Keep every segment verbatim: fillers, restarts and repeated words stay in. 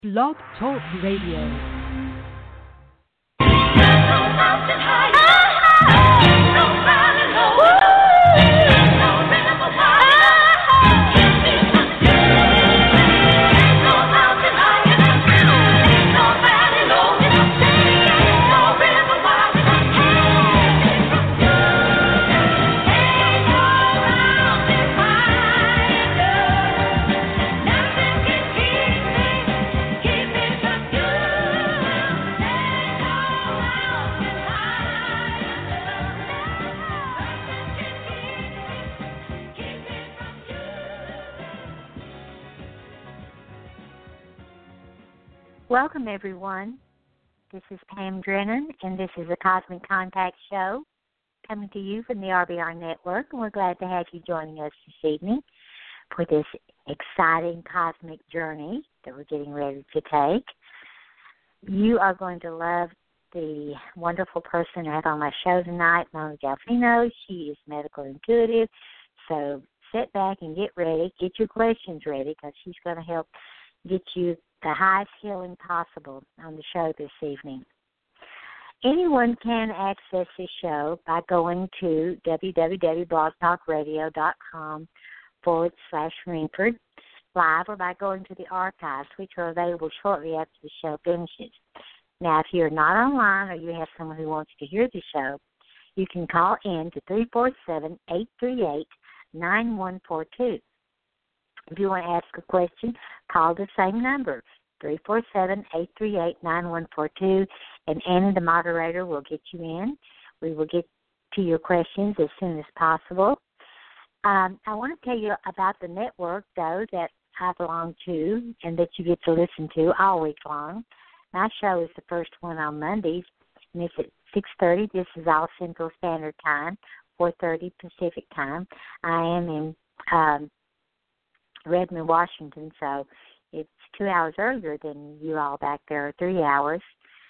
Blog Talk Radio. Welcome, everyone. This is Pam Drennan, and this is the Cosmic Contact Show coming to you from the R B R Network, and we're glad to have you joining us this evening for this exciting cosmic journey that we're getting ready to take. You are going to love the wonderful person I have on my show tonight, Mona Delfino. She is medical intuitive, so sit back and get ready. Get your questions ready because she's going to help get you the highest healing possible on the show this evening. Anyone can access this show by going to www.blogtalkradio.com forward slash Ringford live or by going to the archives, which are available shortly after the show finishes. Now, if you're not online or you have someone who wants to hear the show, you can call in to three four seven, eight three eight, nine one four two. If you want to ask a question, call the same number, three four seven, eight three eight, nine one four two, and Annie, the moderator, will get you in. We will get to your questions as soon as possible. Um, I want to tell you about the network, though, that I belong to and that you get to listen to all week long. My show is the first one on Mondays, and it's at six thirty. This is all Central Standard Time, four thirty Pacific Time. I am in um, Redmond, Washington, so it's two hours earlier than you all back there, three hours.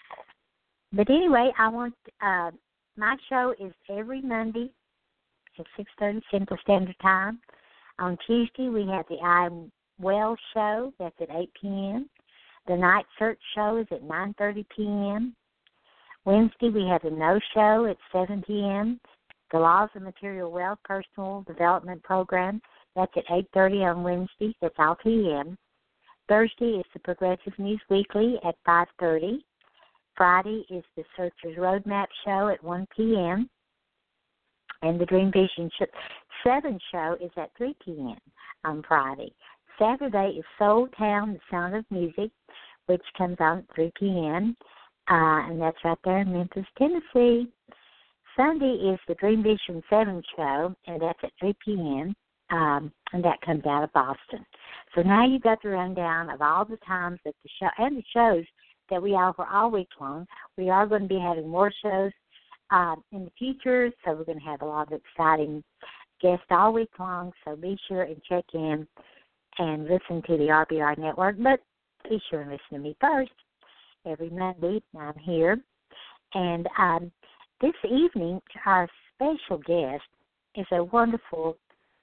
But anyway, I want uh, my show is every Monday at six thirty Central Standard Time. On Tuesday, we have the I'm Well show. That's at eight p.m. The Night Search show is at nine thirty p.m. Wednesday, we have the No show at seven p.m. The Laws of Material Wealth Personal Development Program. That's at eight thirty on Wednesday. That's all P M. Thursday is the Progressive News Weekly at five thirty. Friday is the Searcher's Roadmap Show at one p.m. And the Dream Vision seven show is at three p.m. on Friday. Saturday is Soul Town, the Sound of Music, which comes on at three p.m. Uh, and that's right there in Memphis, Tennessee. Sunday is the Dream Vision seven show, and that's at three p.m. Um, and that comes out of Boston. So now you've got the rundown of all the times that the show and the shows that we offer all week long. We are going to be having more shows uh, in the future, so we're going to have a lot of exciting guests all week long. So be sure and check in and listen to the R B R Network, but be sure and listen to me first. Every Monday I'm here. And um, this evening, our special guest is a wonderful,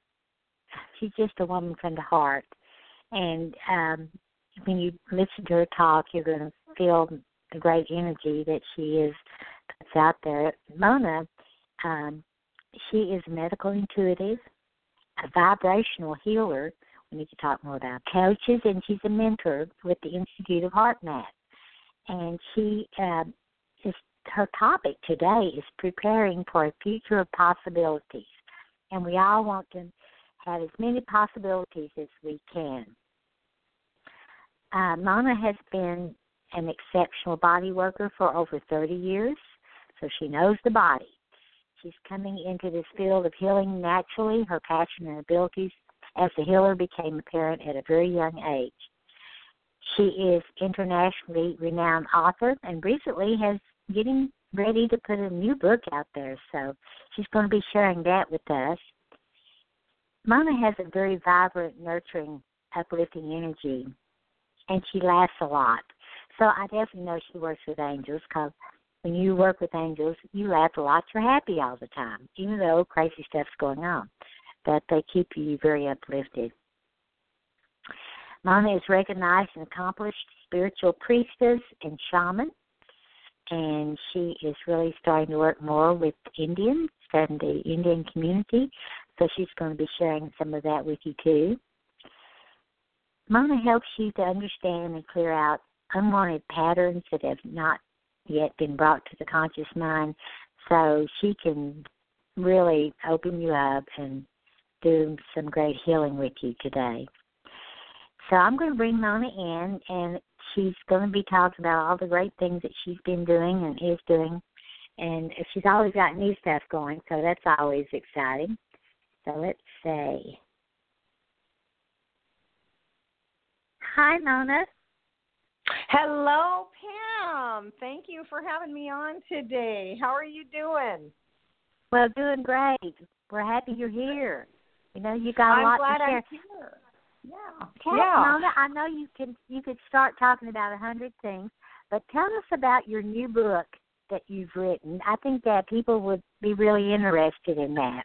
she's just a woman from the heart. And um, when you listen to her talk, you're going to feel the great energy that she is puts out there. Mona, um, she is a medical intuitive, a vibrational healer. We need to talk more about coaches, and she's a mentor with the Institute of HeartMath. And she um, is, her topic today is preparing for a future of possibilities. And we all want to have as many possibilities as we can. Uh, Mona has been an exceptional body worker for over thirty years, so she knows the body. She's coming into this field of healing naturally. Her passion and abilities as a healer became apparent at a very young age. She is internationally renowned author and recently has getting ready to put a new book out there, so she's going to be sharing that with us. Mona has a very vibrant, nurturing, uplifting energy, and she laughs a lot. So I definitely know she works with angels because when you work with angels, you laugh a lot. You're happy all the time, even though crazy stuff's going on. But they keep you very uplifted. Mona is recognized and accomplished spiritual priestess and shaman, and she is really starting to work more with Indians and the Indian community, so she's going to be sharing some of that with you too. Mona helps you to understand and clear out unwanted patterns that have not yet been brought to the conscious mind, so she can really open you up and do some great healing with you today. So I'm going to bring Mona in, and she's going to be talking about all the great things that she's been doing and is doing, and she's always got new stuff going, so that's always exciting. So let's see. Hi, Mona. Hello, Pam. Thank you for having me on today. How are you doing? Well, doing great. We're happy you're here. You know, you got a I'm lot glad to share. I'm here. Yeah. Tell, yeah. Mona, I know you can you could start talking about a hundred things, but tell us about your new book that you've written. I think that people would be really interested in that.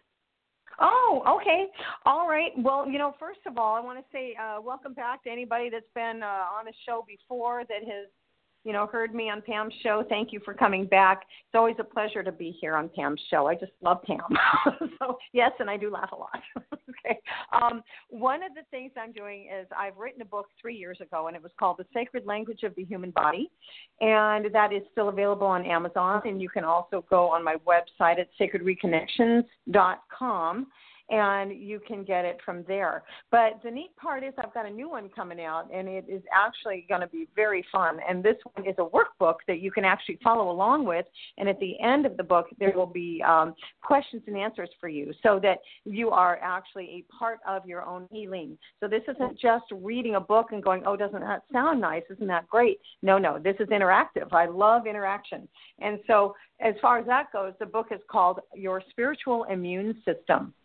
Oh, okay. All right. Well, you know, first of all, I want to say uh, welcome back to anybody that's been uh, on the show before that has, you know, heard me on Pam's show. Thank you for coming back. It's always a pleasure to be here on Pam's show. I just love Pam. So, yes, and I do laugh a lot. Okay. Um, one of the things I'm doing is I've written a book three years ago, and it was called The Sacred Language of the Human Body, and that is still available on Amazon, and you can also go on my website at sacred reconnections dot com. And you can get it from there. But the neat part is I've got a new one coming out, and it is actually going to be very fun. And this one is a workbook that you can actually follow along with. And at the end of the book, there will be um, questions and answers for you so that you are actually a part of your own healing. So this isn't just reading a book and going, oh, doesn't that sound nice? Isn't that great? No, no, this is interactive. I love interaction. And so as far as that goes, the book is called Your Spiritual Immune System.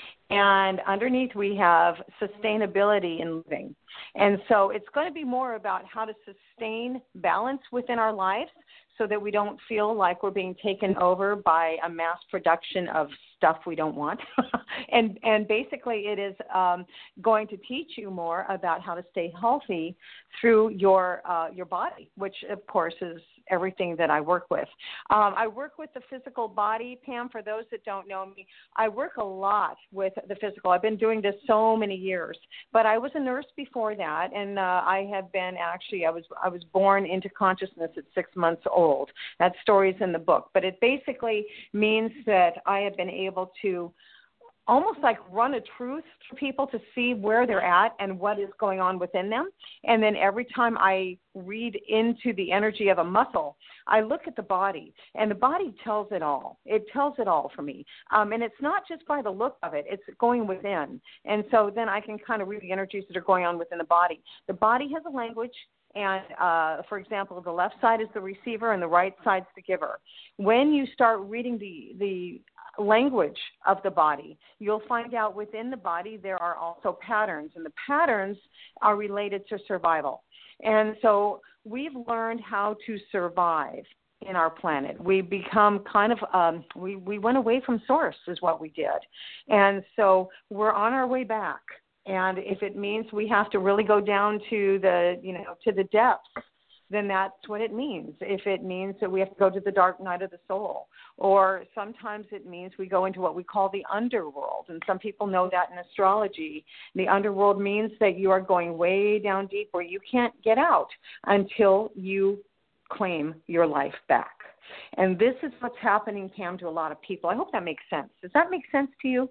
And underneath we have sustainability in living. And so it's going to be more about how to sustain balance within our lives so that we don't feel like we're being taken over by a mass production of stuff we don't want. and and basically it is um, going to teach you more about how to stay healthy through your uh, your body, which of course is everything that I work with. Um, I work with the physical body, Pam, for those that don't know me. I work a lot with the physical. I've been doing this so many years, but I was a nurse before that, and uh, I have been actually, I was I was born into consciousness at six months old. That story's in the book, but it basically means that I have been able to almost like run a truth for people to see where they're at and what is going on within them. And then every time I read into the energy of a muscle, I look at the body, and the body tells it all. It tells it all for me. Um, and it's not just by the look of it. It's going within. And so then I can kind of read the energies that are going on within the body. The body has a language. And, uh, for example, the left side is the receiver and the right side's the giver. When you start reading the, the language of the body, you'll find out within the body there are also patterns, and the patterns are related to survival. And so we've learned how to survive in our planet. We become kind of, um, we, we went away from source is what we did. And so we're on our way back. And if it means we have to really go down to the, you know, to the depths, then that's what it means. If it means that we have to go to the dark night of the soul, or sometimes it means we go into what we call the underworld. And some people know that in astrology. The underworld means that you are going way down deep where you can't get out until you claim your life back. And this is what's happening, Pam, to a lot of people. I hope that makes sense. Does that make sense to you?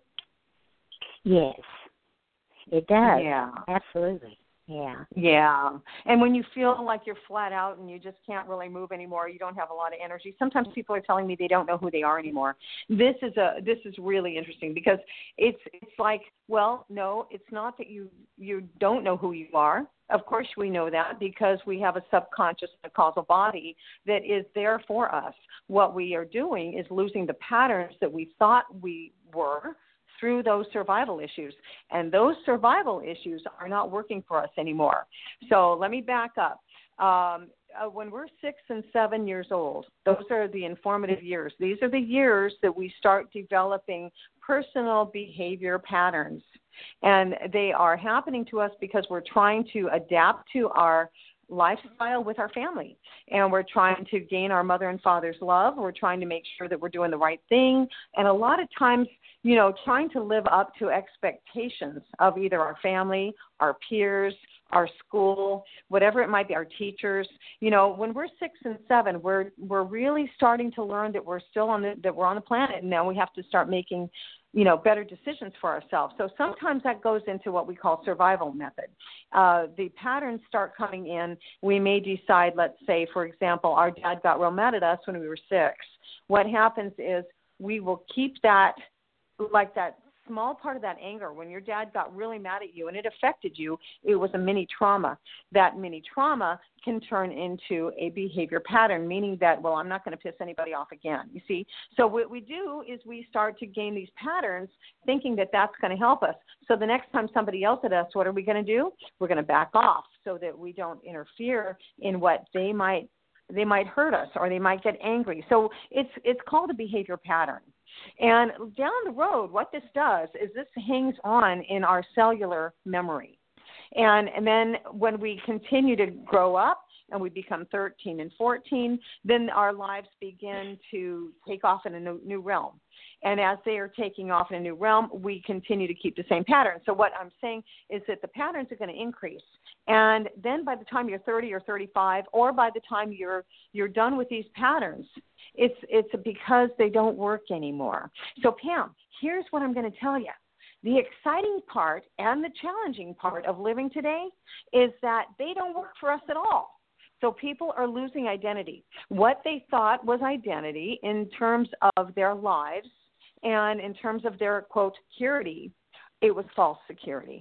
Yes. It does. Yeah. Absolutely. Yeah. Yeah. And when you feel like you're flat out and you just can't really move anymore, you don't have a lot of energy. Sometimes people are telling me they don't know who they are anymore. This is a this is really interesting because it's it's like, well, no, it's not that you you don't know who you are. Of course we know that because we have a subconscious and a causal body that is there for us. What we are doing is losing the patterns that we thought we were through those survival issues. And those survival issues are not working for us anymore. So let me back up. Um, uh, when we're six and seven years old, those are the informative years. These are the years that we start developing personal behavior patterns. And they are happening to us because we're trying to adapt to our lifestyle with our family. And we're trying to gain our mother and father's love. We're trying to make sure that we're doing the right thing. And a lot of times, you know, trying to live up to expectations of either our family, our peers, our school, whatever it might be, our teachers. You know, when we're six and seven, we're we're really starting to learn that we're still on the that we're on the planet, and now we have to start making, you know, better decisions for ourselves. So sometimes that goes into what we call survival method. Uh, the patterns start coming in. We may decide, let's say, for example, our dad got real mad at us when we were six. What happens is we will keep that, like that small part of that anger. When your dad got really mad at you and it affected you, it was a mini trauma. That mini trauma can turn into a behavior pattern, meaning that, well, I'm not going to piss anybody off again, you see. So what we do is we start to gain these patterns thinking that that's going to help us. So the next time somebody yells at us, what are we going to do? We're going to back off so that we don't interfere in what they might they might hurt us or they might get angry. So it's it's called a behavior pattern. And down the road, what this does is this hangs on in our cellular memory. And, and then when we continue to grow up and we become thirteen and fourteen, then our lives begin to take off in a new, new realm. And as they are taking off in a new realm, we continue to keep the same pattern. So what I'm saying is that the patterns are going to increase. And then by the time you're thirty or thirty-five, or by the time you're you're done with these patterns, it's it's because they don't work anymore. So Pam, here's what I'm going to tell you. The exciting part and the challenging part of living today is that they don't work for us at all. So people are losing identity. What they thought was identity in terms of their lives and in terms of their, quote, security, it was false security.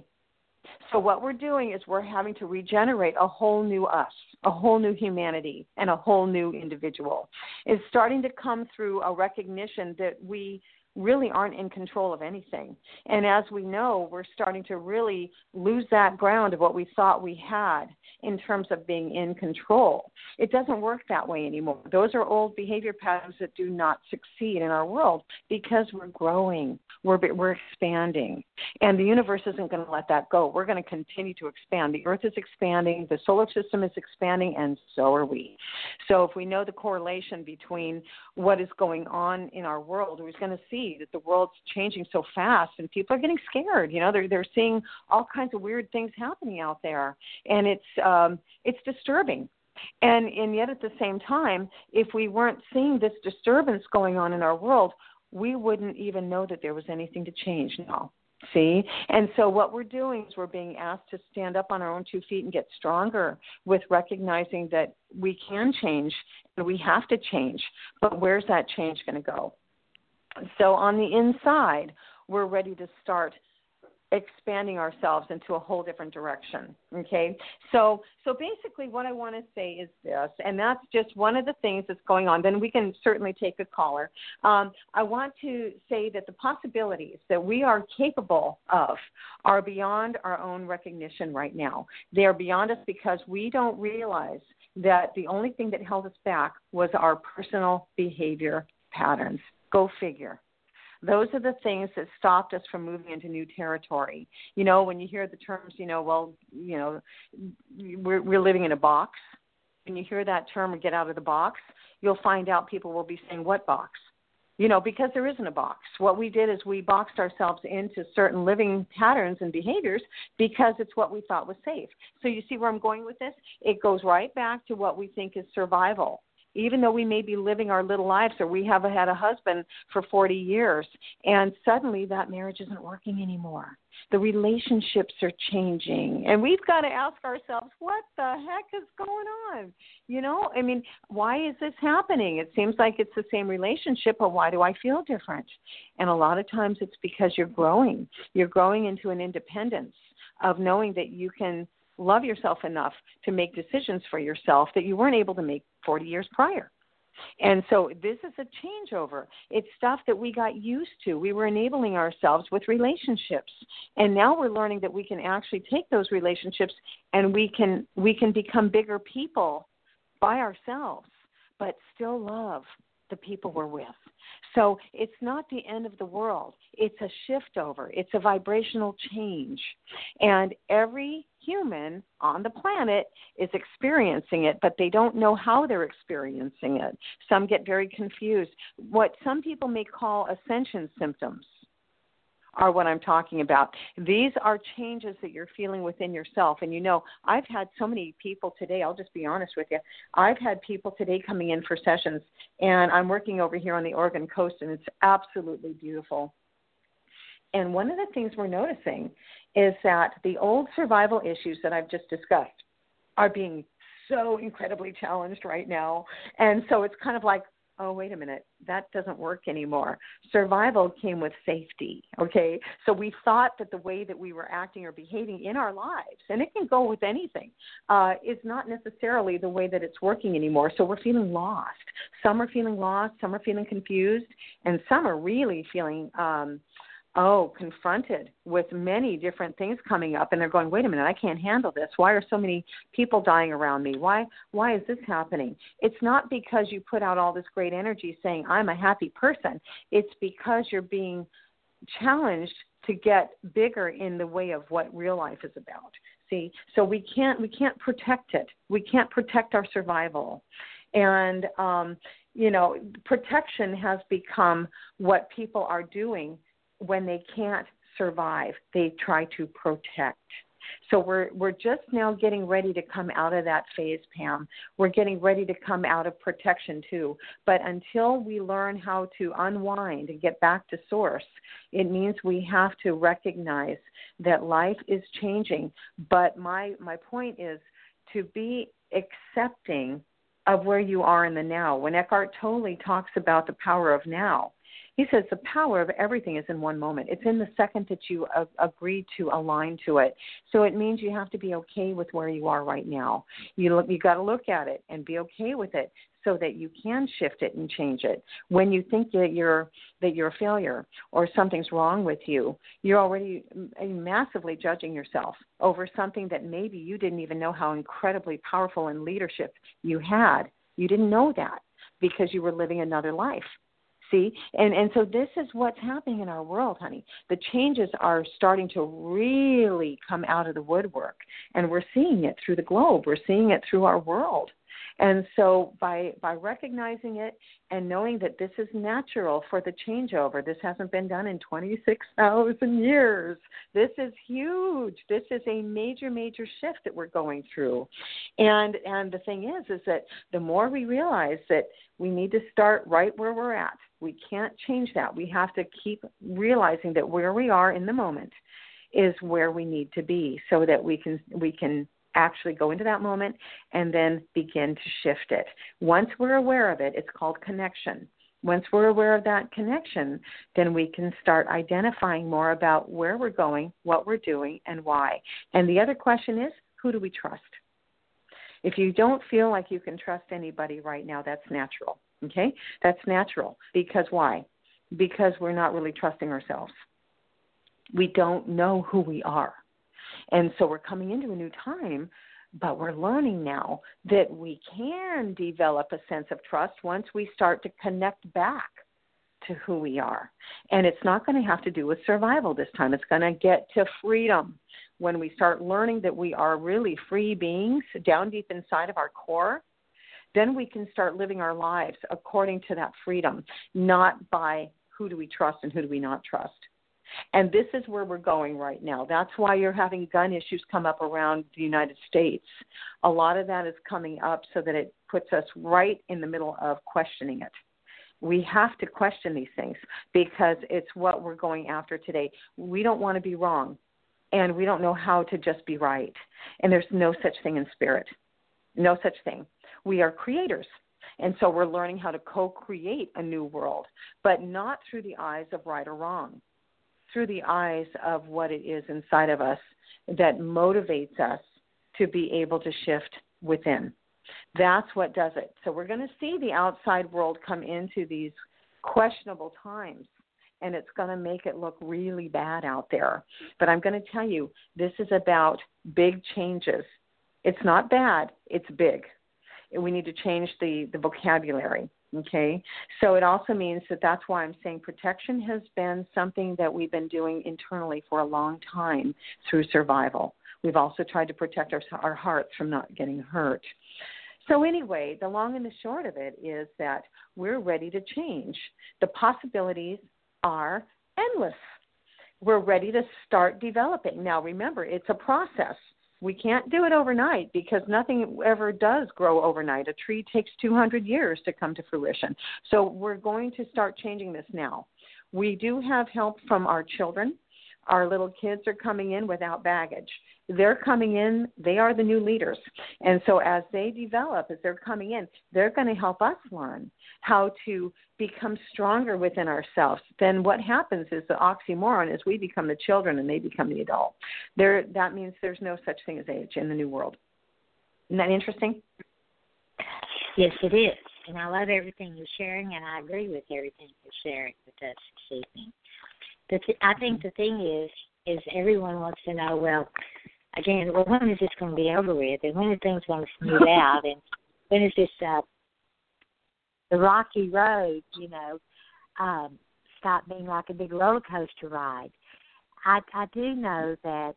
So what we're doing is we're having to regenerate a whole new us, a whole new humanity, and a whole new individual. It's starting to come through a recognition that we really aren't in control of anything. And as we know, we're starting to really lose that ground of what we thought we had in terms of being in control. It doesn't work that way anymore. Those are old behavior patterns that do not succeed in our world because we're growing, we're, we're expanding. And the universe isn't going to let that go. We're going to continue to expand. The earth is expanding, the solar system is expanding, and so are we. So if we know the correlation between what is going on in our world, we're going to see that the world's changing so fast and people are getting scared. You know, they're they're seeing all kinds of weird things happening out there, and it's um, it's disturbing. And and yet at the same time, if we weren't seeing this disturbance going on in our world, we wouldn't even know that there was anything to change now. See? And so what we're doing is we're being asked to stand up on our own two feet and get stronger with recognizing that we can change and we have to change. But where's that change going to go? So on the inside, we're ready to start expanding ourselves into a whole different direction, okay? So so basically what I want to say is this, and that's just one of the things that's going on. Then we can certainly take a caller. Um, I want to say that the possibilities that we are capable of are beyond our own recognition right now. They are beyond us because we don't realize that the only thing that held us back was our personal behavior patterns. Go figure. Those are the things that stopped us from moving into new territory. You know, when you hear the terms, you know, well, you know, we're, we're living in a box. When you hear that term, get out of the box, you'll find out people will be saying, what box? You know, because there isn't a box. What we did is we boxed ourselves into certain living patterns and behaviors because it's what we thought was safe. So you see where I'm going with this? It goes right back to what we think is survival. Even though we may be living our little lives or we have had a husband for forty years and suddenly that marriage isn't working anymore. The relationships are changing and we've got to ask ourselves, what the heck is going on? You know, I mean, why is this happening? It seems like it's the same relationship, but why do I feel different? And a lot of times it's because you're growing. You're growing into an independence of knowing that you can love yourself enough to make decisions for yourself that you weren't able to make forty years prior. And so this is a changeover. It's stuff that we got used to. We were enabling ourselves with relationships. And now we're learning that we can actually take those relationships and we can we can become bigger people by ourselves, but still love. the people we're with. So it's not the end of the world. It's a shift over. It's a vibrational change. And every human on the planet is experiencing it, but they don't know how they're experiencing it. Some get very confused. What some people may call ascension symptoms are what I'm talking about. These are changes that you're feeling within yourself. And you know, I've had so many people today, I'll just be honest with you, I've had people today coming in for sessions, and I'm working over here on the Oregon coast, and it's absolutely beautiful. And one of the things we're noticing is that the old survival issues that I've just discussed are being so incredibly challenged right now. And so it's kind of like, oh, wait a minute, that doesn't work anymore. Survival came with safety, okay? So we thought that the way that we were acting or behaving in our lives, and it can go with anything, uh, is not necessarily the way that it's working anymore. So we're feeling lost. Some are feeling lost, some are feeling confused, and some are really feeling um, oh, confronted with many different things coming up, and they're going, wait a minute, I can't handle this. Why are so many people dying around me? Why why is this happening? It's not because you put out all this great energy saying, I'm a happy person. It's because you're being challenged to get bigger in the way of what real life is about. See, so we can't we can't protect it. We can't protect our survival. And, um, you know, protection has become what people are doing when they can't survive. They try to protect. So we're we're just now getting ready to come out of that phase, Pam. We're getting ready to come out of protection too. But until we learn how to unwind and get back to source, it means we have to recognize that life is changing. But my my point is to be accepting of where you are in the now. When Eckhart Tolle talks about the power of now, he says the power of everything is in one moment. It's in the second that you uh, agree to align to it. So it means you have to be okay with where you are right now. You look, you got to look at it and be okay with it so that you can shift it and change it. When you think that you're that you're a failure or something's wrong with you, you're already massively judging yourself over something that maybe you didn't even know how incredibly powerful in leadership you had. You didn't know that because you were living another life. See, and, and so this is what's happening in our world, honey. The changes are starting to really come out of the woodwork, and we're seeing it through the globe. We're seeing it through our world. And so by by recognizing it and knowing that this is natural for the changeover, this hasn't been done in twenty-six thousand years. This is huge. This is a major, major shift that we're going through. And and the thing is, is that the more we realize that we need to start right where we're at, we can't change that. We have to keep realizing that where we are in the moment is where we need to be so that we can we can actually go into that moment and then begin to shift it. Once we're aware of it, it's called connection. Once we're aware of that connection, then we can start identifying more about where we're going, what we're doing, and why. And the other question is, who do we trust? If you don't feel like you can trust anybody right now, that's natural, okay? That's natural. Because why? Because we're not really trusting ourselves. We don't know who we are. And so we're coming into a new time, but we're learning now that we can develop a sense of trust once we start to connect back to who we are. And it's not going to have to do with survival this time. It's going to get to freedom. When we start learning that we are really free beings down deep inside of our core, then we can start living our lives according to that freedom, not by who do we trust and who do we not trust. And this is where we're going right now. That's why you're having gun issues come up around the United States. A lot of that is coming up so that it puts us right in the middle of questioning it. We have to question these things because it's what we're going after today. We don't want to be wrong, and we don't know how to just be right. And there's no such thing in spirit, no such thing. We are creators. And so we're learning how to co-create a new world, but not through the eyes of right or wrong. Through the eyes of what it is inside of us that motivates us to be able to shift within. That's what does it. So we're going to see the outside world come into these questionable times, and it's going to make it look really bad out there. But I'm going to tell you, this is about big changes. It's not bad. It's big. We need to change the, the vocabulary. Okay, so it also means that that's why I'm saying protection has been something that we've been doing internally for a long time through survival. We've also tried to protect our, our hearts from not getting hurt. So anyway, the long and the short of it is that we're ready to change. The possibilities are endless. We're ready to start developing. Now, remember, it's a process. We can't do it overnight because nothing ever does grow overnight. A tree takes two hundred years to come to fruition. So we're going to start changing this now. We do have help from our children. Our little kids are coming in without baggage. They're coming in, they are the new leaders. And so as they develop, as they're coming in, they're going to help us learn how to become stronger within ourselves. Then what happens is the oxymoron is we become the children and they become the adult. There, that means there's no such thing as age in the new world. Isn't that interesting? Yes, it is. And I love everything you're sharing, and I agree with everything you're sharing with us this evening. The th- I think the thing is, is everyone wants to know, well, again, well, when is this going to be over with, and when are things going to smooth out, and when is this uh, the rocky road, you know, um, stop being like a big roller coaster ride? I I do know that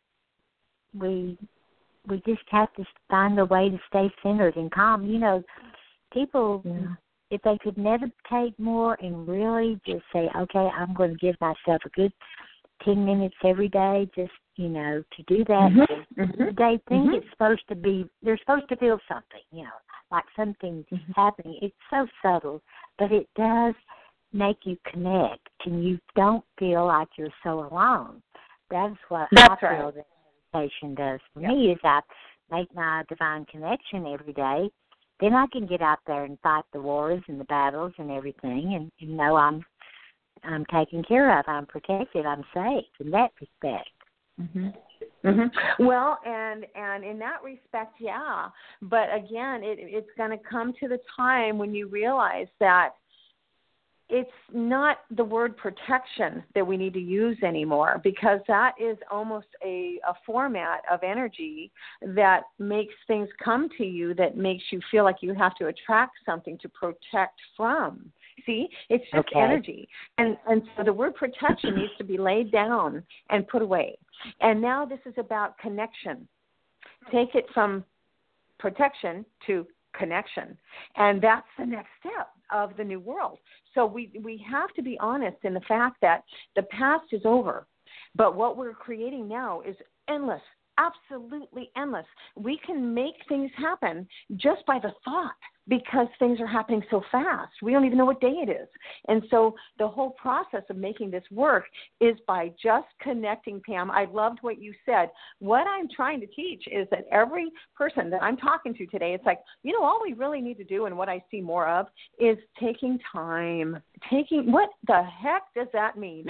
we we just have to find a way to stay centered and calm. You know, people, yeah. if they could meditate more and really just say, okay, I'm going to give myself a good ten minutes every day, just, you know, to do that. Mm-hmm. Mm-hmm. They think mm-hmm. it's supposed to be, they're supposed to feel something, you know, like something's mm-hmm. happening. It's so subtle, but it does make you connect, and you don't feel like you're so alone. That's what That's I right. feel that meditation does for yep. me, is I make my divine connection every day. Then I can get out there and fight the wars and the battles and everything, and, and know I'm I'm taken care of, I'm protected, I'm safe in that respect. Mm-hmm. Mm-hmm. Well, and and in that respect, yeah. But again, it, it's going to come to the time when you realize that it's not the word protection that we need to use anymore, because that is almost a, a format of energy that makes things come to you that makes you feel like you have to attract something to protect from. See, it's just okay. energy. And and so the word protection needs to be laid down and put away. And now this is about connection. Take it from protection to connection. And that's the next step of the new world. So we, we have to be honest in the fact that the past is over. But what we're creating now is endless, absolutely endless. We can make things happen just by the thought, because things are happening so fast. We don't even know what day it is. And so the whole process of making this work is by just connecting, Pam. I loved what you said. What I'm trying to teach is that every person that I'm talking to today, it's like, you know, all we really need to do, and what I see more of, is taking time. Taking, what the heck does that mean?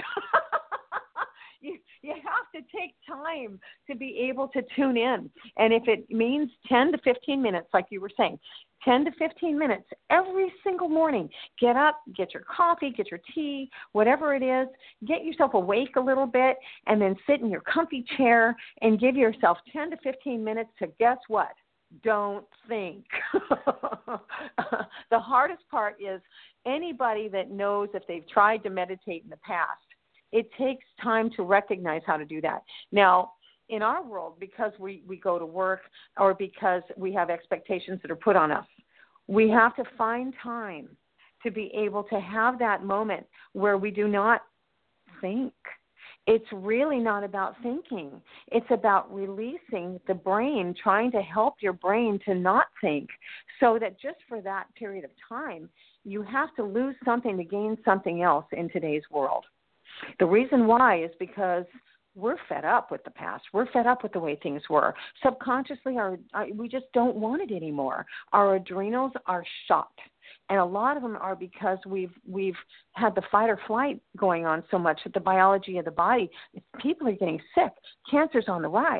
You, you have to take time to be able to tune in. And if it means ten to fifteen minutes, like you were saying, ten to fifteen minutes every single morning, get up, get your coffee, get your tea, whatever it is, get yourself awake a little bit, and then sit in your comfy chair and give yourself ten to fifteen minutes to, guess what? Don't think. The hardest part is anybody that knows if they've tried to meditate in the past, it takes time to recognize how to do that. Now, in our world, because we, we go to work or because we have expectations that are put on us, we have to find time to be able to have that moment where we do not think. It's really not about thinking. It's about releasing the brain, trying to help your brain to not think, so that just for that period of time, you have to lose something to gain something else in today's world. The reason why is because we're fed up with the past. We're fed up with the way things were. Subconsciously, our, we just don't want it anymore. Our adrenals are shot. And a lot of them are because we've we've had the fight or flight going on so much that the biology of the body, people are getting sick. Cancer's on the rise.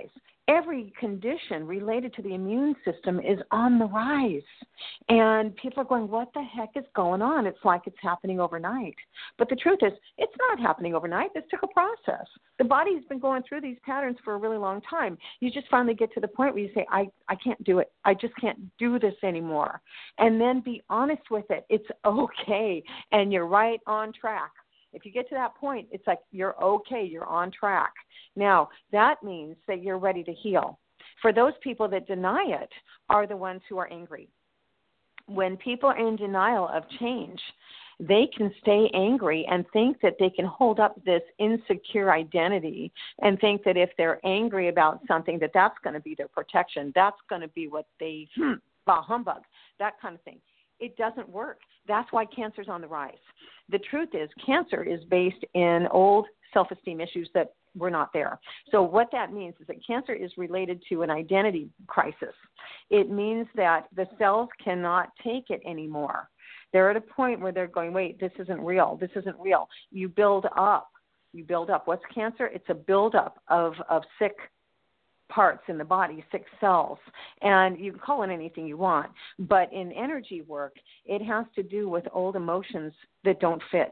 every condition related to the immune system is on the rise. And people are going, what the heck is going on? It's like it's happening overnight. But the truth is, it's not happening overnight. This took a process. The body's been going through these patterns for a really long time. You just finally get to the point where you say, I, I can't do it. I just can't do this anymore. And then be honest with it. It's okay. And you're right on track. If you get to that point, it's like you're okay, you're on track. Now, that means that you're ready to heal. For those people that deny it are the ones who are angry. When people are in denial of change, they can stay angry and think that they can hold up this insecure identity and think that if they're angry about something, that that's going to be their protection. That's going to be what they, hmm, bah humbug, that kind of thing. It doesn't work. That's why cancer's on the rise. The truth is, cancer is based in old self-esteem issues that were not there. So what that means is that cancer is related to an identity crisis. It means that the cells cannot take it anymore. They're at a point where they're going, wait, this isn't real. This isn't real. You build up. You build up. What's cancer? It's a buildup of, of sick parts in the body, sick cells, and you can call it anything you want. But in energy work, it has to do with old emotions that don't fit,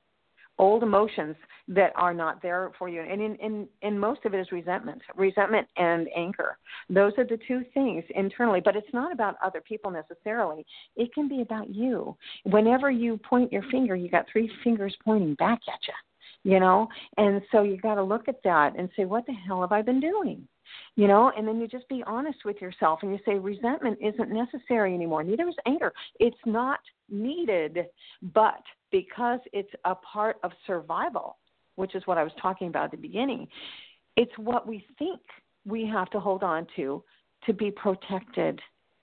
old emotions that are not there for you. And in, in, in most of it is resentment, resentment and anger. Those are the two things internally, but it's not about other people necessarily. It can be about you. Whenever you point your finger, you got three fingers pointing back at you, you know, and so you got to look at that and say, what the hell have I been doing? You know, and then you just be honest with yourself and you say resentment isn't necessary anymore. Neither is anger. It's not needed, but because it's a part of survival, which is what I was talking about at the beginning, it's what we think we have to hold on to to be protected.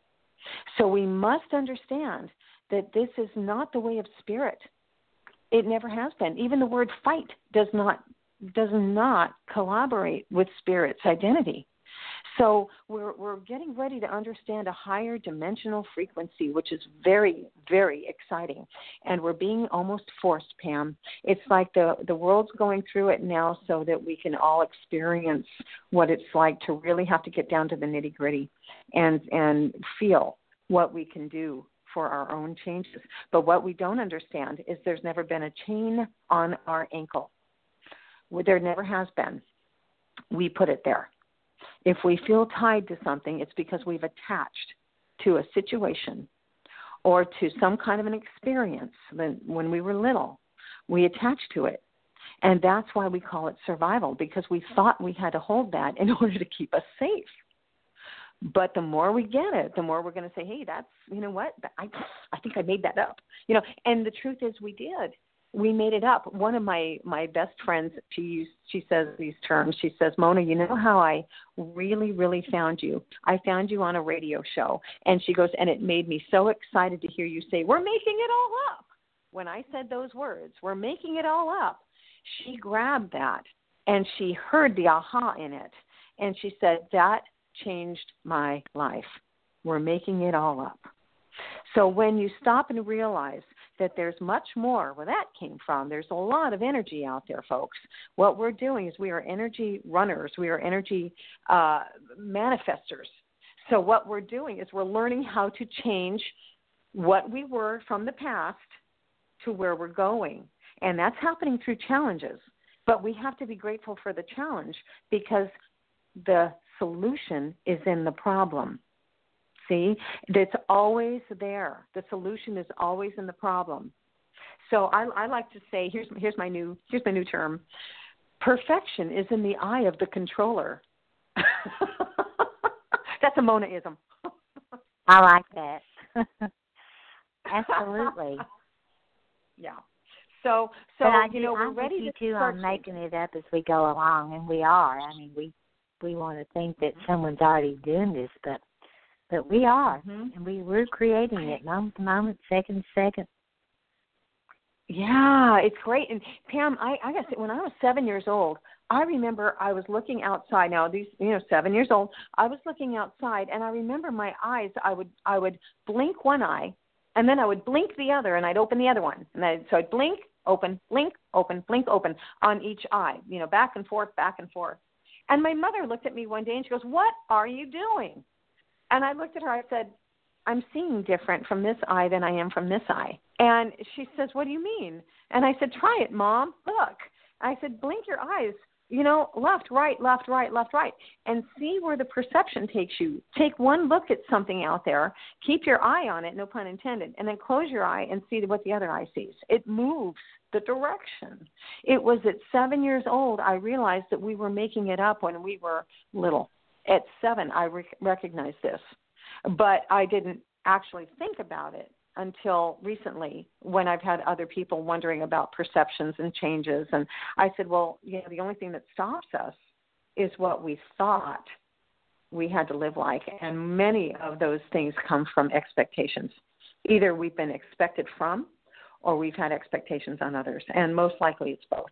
So we must understand that this is not the way of spirit. It never has been. Even the word fight does not does not collaborate with spirit's identity. So we're we're getting ready to understand a higher dimensional frequency, which is very, very exciting. And we're being almost forced, Pam. It's like the, the world's going through it now so that we can all experience what it's like to really have to get down to the nitty-gritty and and feel what we can do for our own changes. But what we don't understand is there's never been a chain on our ankle. There never has been. We put it there. If we feel tied to something, it's because we've attached to a situation or to some kind of an experience. When we were little, we attached to it. And that's why we call it survival, because we thought we had to hold that in order to keep us safe. But the more we get it, the more we're going to say, hey, that's, you know what, I, I think I made that up. You know, and the truth is we did. We made it up. One of my, my best friends, she used, she says these terms. She says, Mona, you know how I really, really found you? I found you on a radio show. And she goes, and it made me so excited to hear you say, we're making it all up. When I said those words, we're making it all up, she grabbed that and she heard the aha in it. And she said, that changed my life. We're making it all up. So when you stop and realize that there's much more where that came from, there's a lot of energy out there, folks. What we're doing is we are energy runners. We are energy uh, manifestors. So what we're doing is we're learning how to change what we were from the past to where we're going. And that's happening through challenges. But we have to be grateful for the challenge because the solution is in the problem. See, it's always there. The solution is always in the problem. So I, I like to say, here's here's my new here's my new term. Perfection is in the eye of the controller. That's a Mona-ism. I like that. Absolutely. Yeah. So so I you do, know we're I'm ready with you to too start on making it up as we go along, and we are. I mean, we we want to think that someone's already doing this, but. But we are, mm-hmm. and we, we're creating it moment to moment, second to second. Yeah, it's great. And Pam, I, I guess when I was seven years old, I remember I was looking outside. Now, these, you know, seven years old, I was looking outside, and I remember my eyes. I would, I would blink one eye, and then I would blink the other, and I'd open the other one. And I, so I'd blink, open, blink, open, blink, open on each eye. You know, back and forth, back and forth. And my mother looked at me one day and she goes, "What are you doing?" And I looked at her. I said, "I'm seeing different from this eye than I am from this eye." And she says, "What do you mean?" And I said, "Try it, Mom. Look." I said, "Blink your eyes, you know, left, right, left, right, left, right, and see where the perception takes you. Take one look at something out there. Keep your eye on it, no pun intended, and then close your eye and see what the other eye sees. It moves the direction." It was at seven years old I realized that we were making it up when we were little. At seven, I rec- recognized this, but I didn't actually think about it until recently when I've had other people wondering about perceptions and changes. And I said, well, you know, the only thing that stops us is what we thought we had to live like. And many of those things come from expectations. Either we've been expected from or we've had expectations on others. And most likely it's both.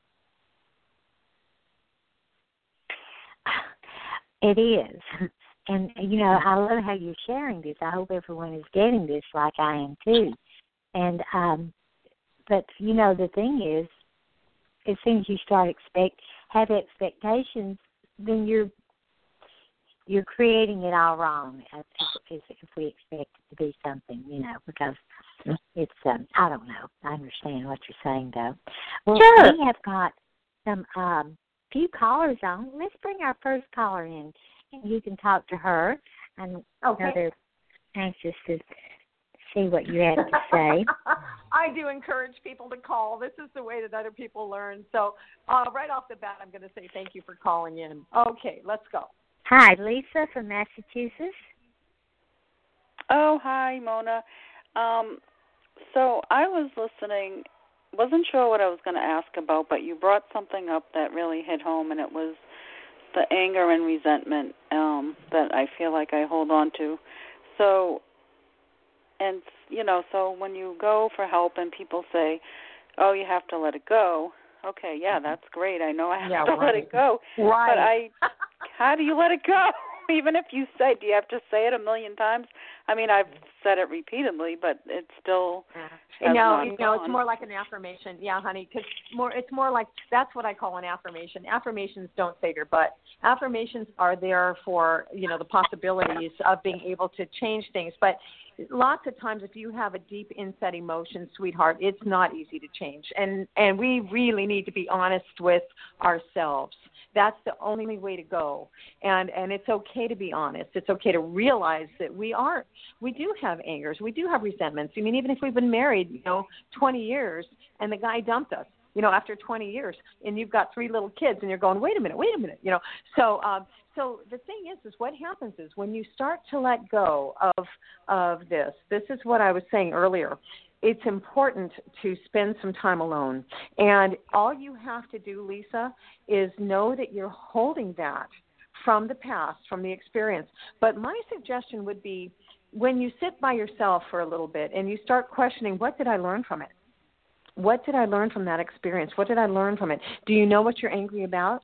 It is. And, you know, I love how you're sharing this. I hope everyone is getting this like I am too. And, um, but, you know, the thing is, as soon as you start expect, have expectations, then you're, you're creating it all wrong if, if, if we expect it to be something, you know, because it's, um, I don't know. I understand what you're saying, though. Well, sure. We have got some um, few callers on. Let's bring our first caller in. You can talk to her. I know okay. they're anxious to see what you have to say. I do encourage people to call. This is the way that other people learn. So uh, right off the bat, I'm going to say thank you for calling in. Okay, let's go. Hi, Lisa from Massachusetts. Oh, hi, Mona. Um, so I was listening, wasn't sure what I was going to ask about, but you brought something up that really hit home, and it was the anger and resentment um, that I feel like I hold on to. So, and, you know, so when you go for help and people say, oh, you have to let it go, okay, yeah, that's great. I know I have yeah, to right. let it go. Right. But I, how do you let it go? Even if you say, do you have to say it a million times? I mean, I've said it repeatedly, but it's still yeah. has No, not you know, gone. it's more like an affirmation. Yeah, honey, because more, it's more like, that's what I call an affirmation. Affirmations don't save your butt. Affirmations are there for, you know, the possibilities of being able to change things. But lots of times if you have a deep inset emotion, sweetheart, it's not easy to change. And, and we really need to be honest with ourselves. That's the only way to go. And and it's okay to be honest. It's okay to realize that we are, we do have angers. We do have resentments. I mean, even if we've been married, you know, twenty years and the guy dumped us, you know, after twenty years, and you've got three little kids and you're going, wait a minute, wait a minute, you know. So um, so the thing is, is what happens is when you start to let go of of this, this is what I was saying earlier. It's important to spend some time alone. And all you have to do, Lisa, is know that you're holding that from the past, from the experience. But my suggestion would be when you sit by yourself for a little bit and you start questioning, what did I learn from it? What did I learn from that experience? What did I learn from it? Do you know what you're angry about?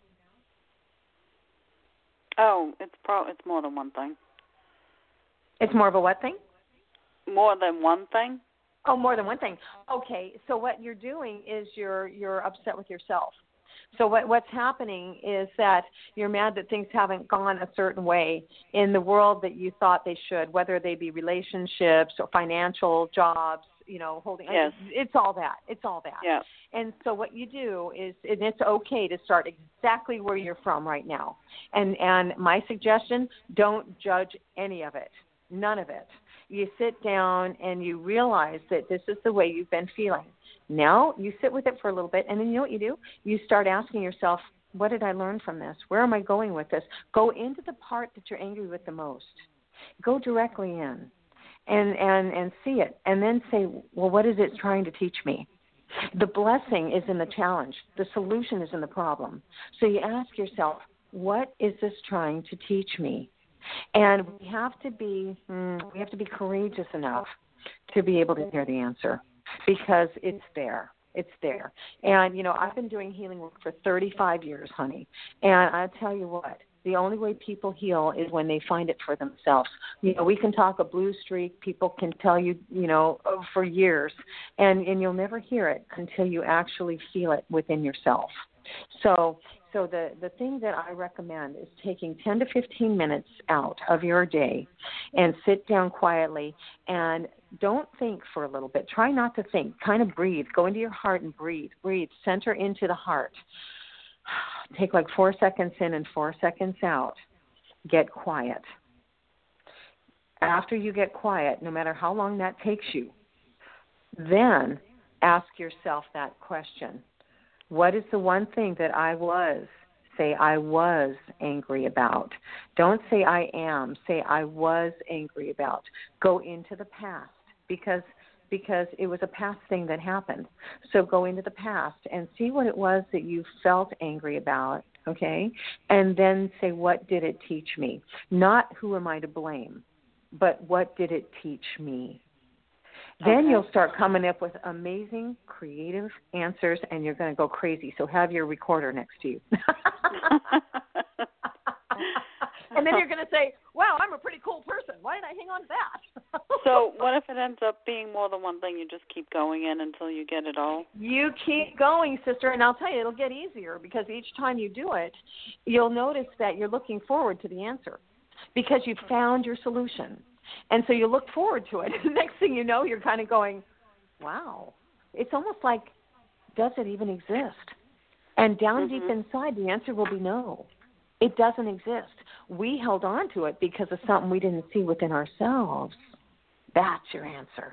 Oh, it's pro- it's more than one thing. It's more of a what thing? More than one thing? Oh, more than one thing. Okay, so what you're doing is you're you're upset with yourself. So what what's happening is that you're mad that things haven't gone a certain way in the world that you thought they should, whether they be relationships or financial, jobs, you know, holding. Yes. It's all that. It's all that. Yeah. And so what you do is, and it's okay to start exactly where you're from right now. And and my suggestion, don't judge any of it, none of it. You sit down and you realize that this is the way you've been feeling. Now you sit with it for a little bit, and then you know what you do? You start asking yourself, what did I learn from this? Where am I going with this? Go into the part that you're angry with the most. Go directly in and, and, and see it, and then say, well, what is it trying to teach me? The blessing is in the challenge. The solution is in the problem. So you ask yourself, what is this trying to teach me? And we have to be we have to be courageous enough to be able to hear the answer, because it's there. It's there. And, you know, I've been doing healing work for thirty-five years, honey. And I'll tell you what, the only way people heal is when they find it for themselves. You know, we can talk a blue streak. People can tell you, you know, for years, and, and you'll never hear it until you actually feel it within yourself. So so the, the thing that I recommend is taking ten to fifteen minutes out of your day and sit down quietly and don't think for a little bit. Try not to think. Kind of breathe. Go into your heart and breathe. Breathe. Center into the heart. Take like four seconds in and four seconds out. Get quiet. After you get quiet, no matter how long that takes you, then ask yourself that question. What is the one thing that I was, say I was angry about? Don't say I am. Say I was angry about. Go into the past because because it was a past thing that happened. So go into the past and see what it was that you felt angry about, okay? And then say, what did it teach me? Not who am I to blame, but what did it teach me? Then okay. You'll start coming up with amazing, creative answers, and you're going to go crazy. So have your recorder next to you. And then you're going to say, wow, I'm a pretty cool person. Why did I hang on to that? So what if it ends up being more than one thing? You just keep going in until you get it all? You keep going, sister, and I'll tell you, it'll get easier because each time you do it, you'll notice that you're looking forward to the answer because you've found your solution. And so you look forward to it. Next thing you know, you're kind of going, wow. It's almost like, does it even exist? And down mm-hmm. deep inside, the answer will be no. It doesn't exist. We held on to it because of something we didn't see within ourselves. That's your answer.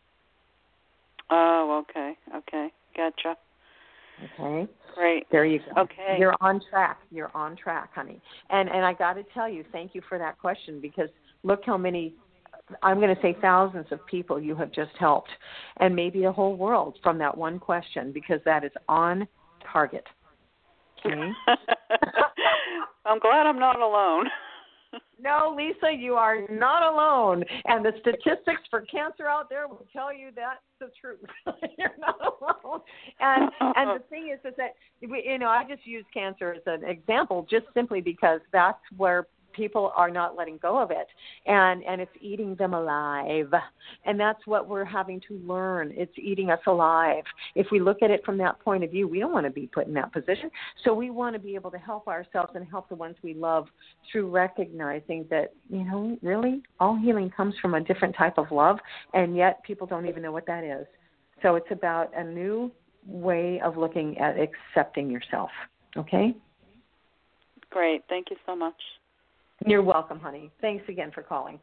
Oh, okay. Okay. Gotcha. Okay. Great. There you go. Okay. You're on track. You're on track, honey. And and I got to tell you, thank you for that question because look how many, I'm going to say thousands of people you have just helped and maybe the whole world from that one question because that is on target. Okay. I'm glad I'm not alone. No, Lisa, you are not alone. And the statistics for cancer out there will tell you that's the truth. You're not alone. And and the thing is, is that, we, you know, I just use cancer as an example just simply because that's where people are not letting go of it, and and it's eating them alive, and that's what we're having to learn. It's eating us alive. If we look at it from that point of view, we don't want to be put in that position, so we want to be able to help ourselves and help the ones we love through recognizing that, you know, really all healing comes from a different type of love, and yet people don't even know what that is. So it's about a new way of looking at accepting yourself. Okay? Great. Thank you so much. You're welcome, honey. Thanks again for calling.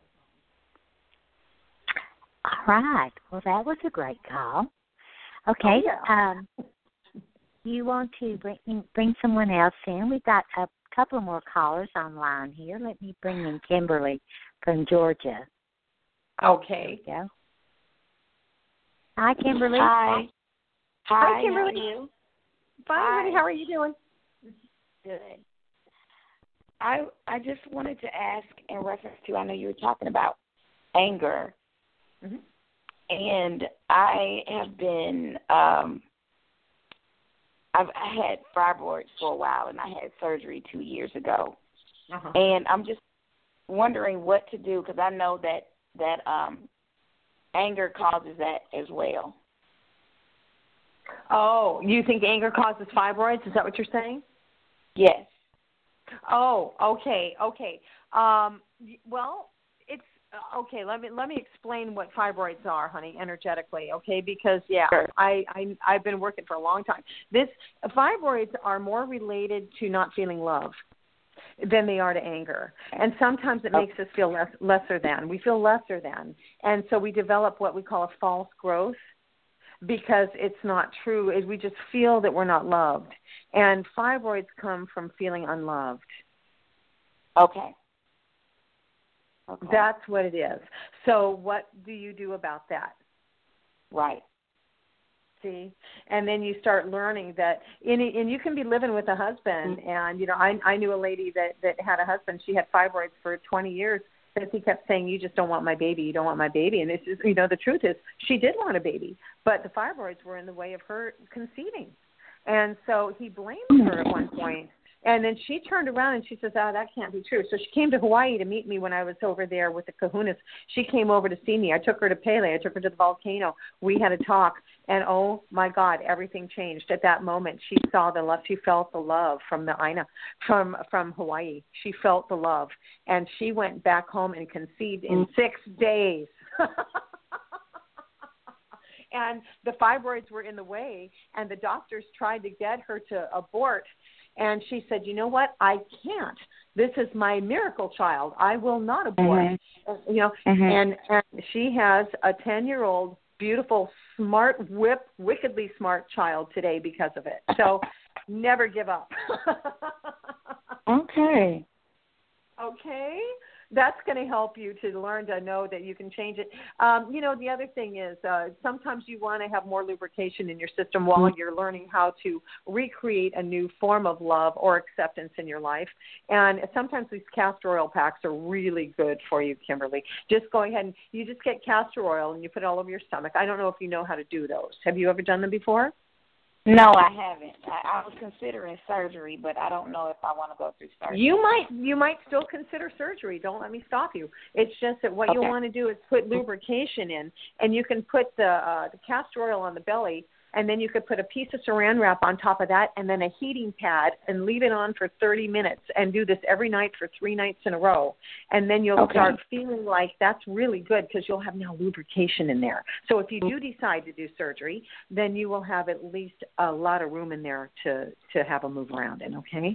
All right. Well, that was a great call. Okay. Oh, yeah. Um, you want to bring bring someone else in? We've got a couple more callers online here. Let me bring in Kimberly from Georgia. Okay. There you go. Hi, Kimberly. Hi. Hi, Hi Kimberly. How are you? Fine, Hi. honey. How are you doing? Good. I I just wanted to ask in reference to, I know you were talking about anger, mm-hmm. and I have been, um, I've I had fibroids for a while, and I had surgery two years ago, uh-huh. and I'm just wondering what to do because I know that that um, anger causes that as well. Oh, you think anger causes fibroids? Is that what you're saying? Yes. Oh, okay, okay. Um, well, it's okay. Let me let me explain what fibroids are, honey, energetically, okay? Because yeah, Sure. I, I I've been working for a long time. This fibroids are more related to not feeling love than they are to anger, and sometimes it makes us feel less lesser than. We feel lesser than, and so we develop what we call a false growth. Because it's not true. We just feel that we're not loved. And fibroids come from feeling unloved. Okay. okay. That's what it is. So what do you do about that? Right. See? And then you start learning that, in, and you can be living with a husband. Mm-hmm. And, you know, I, I knew a lady that, that had a husband. She had fibroids for twenty years. Because he kept saying, you just don't want my baby, you don't want my baby. And this is, you know, the truth is she did want a baby, but the fibroids were in the way of her conceiving. And so he blamed her at one point. And then she turned around and she says, oh, that can't be true. So she came to Hawaii to meet me when I was over there with the kahunas. She came over to see me. I took her to Pele. I took her to the volcano. We had a talk. And oh my God, everything changed at that moment. She saw the love. She felt the love from the Aina, from from Hawaii. She felt the love, and she went back home and conceived in six days. And the fibroids were in the way, and the doctors tried to get her to abort. And she said, you know what? I can't. This is my miracle child. I will not abort. Mm-hmm. You know, mm-hmm. and, and she has a ten-year-old, beautiful, smart, whip, wickedly smart child today because of it. So never give up. Okay. Okay. That's going to help you to learn to know that you can change it. Um, you know, the other thing is uh, sometimes you want to have more lubrication in your system while you're learning how to recreate a new form of love or acceptance in your life. And sometimes these castor oil packs are really good for you, Kimberly. Just go ahead and you just get castor oil and you put it all over your stomach. I don't know if you know how to do those. Have you ever done them before? No, I haven't. I, I was considering surgery, but I don't know if I want to go through surgery. You might you might still consider surgery. Don't let me stop you. It's just that what okay. you want to do is put lubrication in, and you can put the uh, the castor oil on the belly, and then you could put a piece of saran wrap on top of that, and then a heating pad, and leave it on for thirty minutes, and do this every night for three nights in a row. And then you'll okay. start feeling like that's really good because you'll have now lubrication in there. So if you do decide to do surgery, then you will have at least a lot of room in there to, to have a move around in, okay?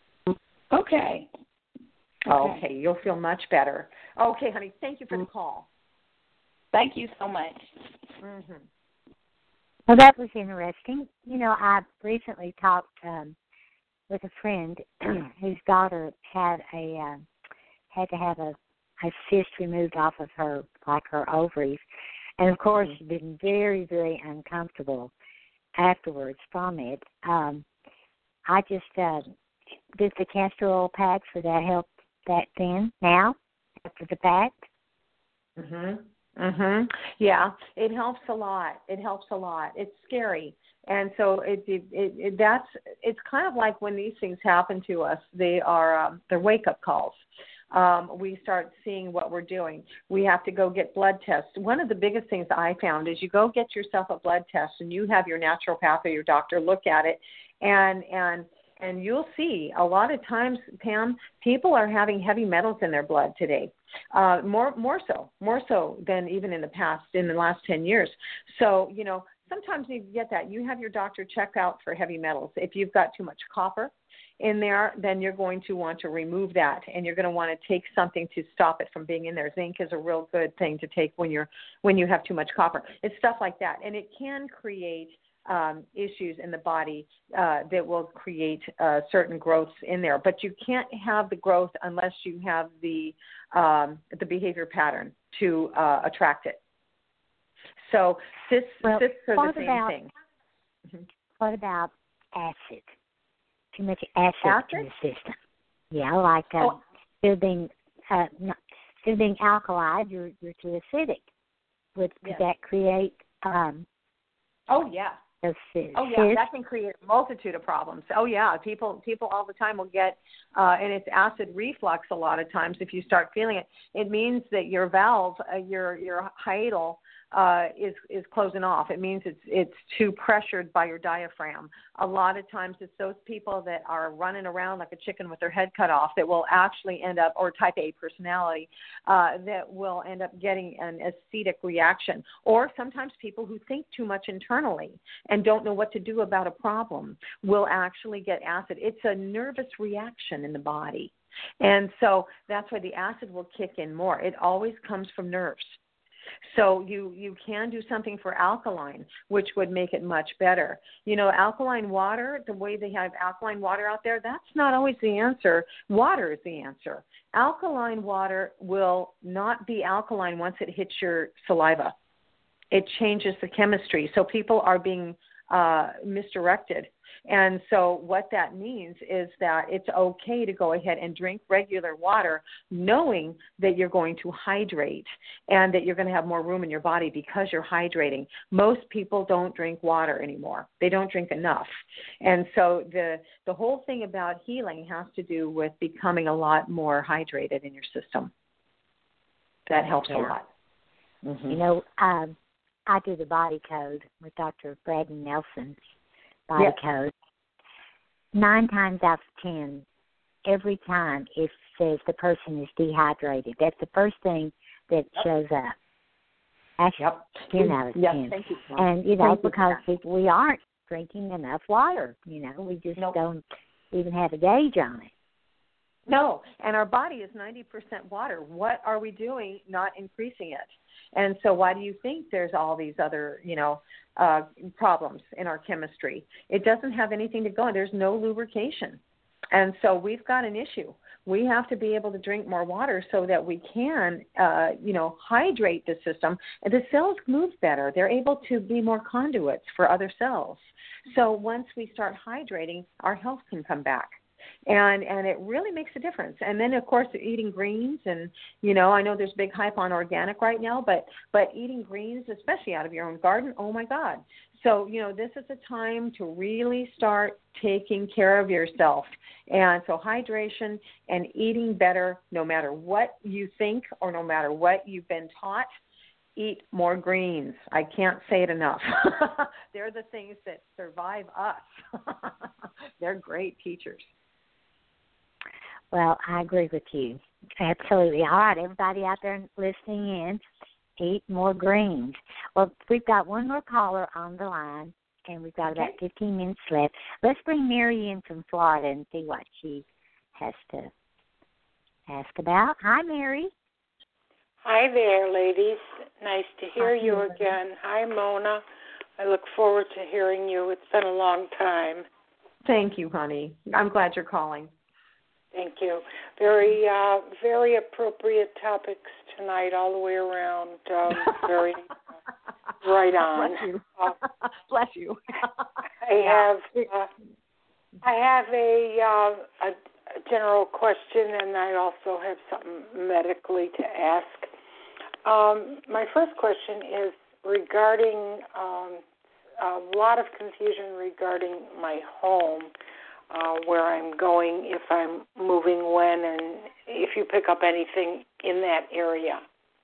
Okay. Okay. Okay, you'll feel much better. Okay, honey, thank you for the call. Thank you so much. Mm-hmm. Well, that was interesting. You know, I recently talked um, with a friend whose daughter had a uh, had to have a, a cyst removed off of her, like her ovaries, and of course, she's been very, very uncomfortable afterwards from it. Um, I just uh, did the castor oil pack for that help that then now after the pack. Mhm. Mhm. Yeah, it helps a lot. It helps a lot. It's scary, and so it, it, it, it that's it's kind of like when these things happen to us. They are um, they're wake up calls. Um, we start seeing what we're doing. We have to go get blood tests. One of the biggest things I found is you go get yourself a blood test, and you have your naturopath or your doctor look at it, and and. And you'll see a lot of times, Pam, people are having heavy metals in their blood today, uh, more more so, more so than even in the past, in the last ten years. So, you know, sometimes you get that. You have your doctor check out for heavy metals. If you've got too much copper in there, then you're going to want to remove that, and you're going to want to take something to stop it from being in there. Zinc is a real good thing to take when you're when you have too much copper. It's stuff like that, and it can create Um, issues in the body uh, that will create uh, certain growths in there. But you can't have the growth unless you have the um, the behavior pattern to uh, attract it. So cysts, well, cysts are the same about, thing. What about acid? Too much acid, acid? in the system. Yeah, like uh, oh. instead of being uh, not, instead of being alkali, you're you're too acidic. Would could yes. that create? Um, oh yeah. Oh yeah, that can create a multitude of problems. Oh yeah, people people all the time will get, uh, and it's acid reflux a lot of times. If you start feeling it, it means that your valve, uh, your your hiatal, uh, is is closing off. It means it's it's too pressured by your diaphragm. A lot of times it's those people that are running around like a chicken with their head cut off that will actually end up, or type A personality, uh, that will end up getting an acidic reaction. Or sometimes people who think too much internally and don't know what to do about a problem will actually get acid. It's a nervous reaction in the body. And so that's why the acid will kick in more. It always comes from nerves. So you, you can do something for alkaline, which would make it much better. You know, alkaline water, the way they have alkaline water out there, that's not always the answer. Water is the answer. Alkaline water will not be alkaline once it hits your saliva. It changes the chemistry. So people are being uh, misdirected. And so what that means is that it's okay to go ahead and drink regular water, knowing that you're going to hydrate and that you're going to have more room in your body because you're hydrating. Most people don't drink water anymore. They don't drink enough. And so the the whole thing about healing has to do with becoming a lot more hydrated in your system. That helps yeah. a lot. Mm-hmm. You know, um, I do the body code with Doctor Braden Nelson's body Yes. code. Nine times out of ten, every time it says the person is dehydrated. That's the first thing that Yep. shows up. Actually, Yep. ten out of Yes, ten. thank you. And, you know, Thank you because for that. we, we aren't drinking enough water. You know, we just Nope. don't even have a gauge on it. No, and our body is ninety percent water. What are we doing not increasing it? And so why do you think there's all these other, you know, uh, problems in our chemistry? It doesn't have anything to go on. There's no lubrication. And so we've got an issue. We have to be able to drink more water so that we can, uh, you know, hydrate the system. And the cells move better. They're able to be more conduits for other cells. So once we start hydrating, our health can come back. And and it really makes a difference. And then, of course, eating greens. And, you know, I know there's big hype on organic right now, but, but eating greens, especially out of your own garden, oh, my God. So, you know, this is a time to really start taking care of yourself. And so hydration and eating better, no matter what you think or no matter what you've been taught, eat more greens. I can't say it enough. They're the things that survive us. They're great teachers. Well, I agree with you. Absolutely. All right, everybody out there listening in, eat more greens. Well, we've got one more caller on the line, and we've got Okay. about fifteen minutes left. Let's bring Mary in from Florida and see what she has to ask about. Hi, Mary. Hi there, ladies. Nice to hear Hi, you Mary. again. Hi, Mona. I look forward to hearing you. It's been a long time. Thank you, honey. I'm glad you're calling. Thank you. Very, uh, very appropriate topics tonight, all the way around. Um, very right on. Bless you. Uh, Bless you. I have, uh, I have a, uh, a, a general question, and I also have something medically to ask. Um, my first question is regarding um, a lot of confusion regarding my home. Uh, where I'm going, if I'm moving when, and if you pick up anything in that area.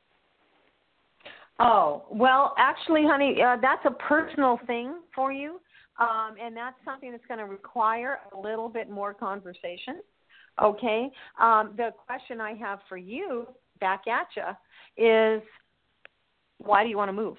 Oh, well, actually, honey, uh, that's a personal thing for you, um, and that's something that's going to require a little bit more conversation, okay? Um, the question I have for you, back at you, is why do you want to move?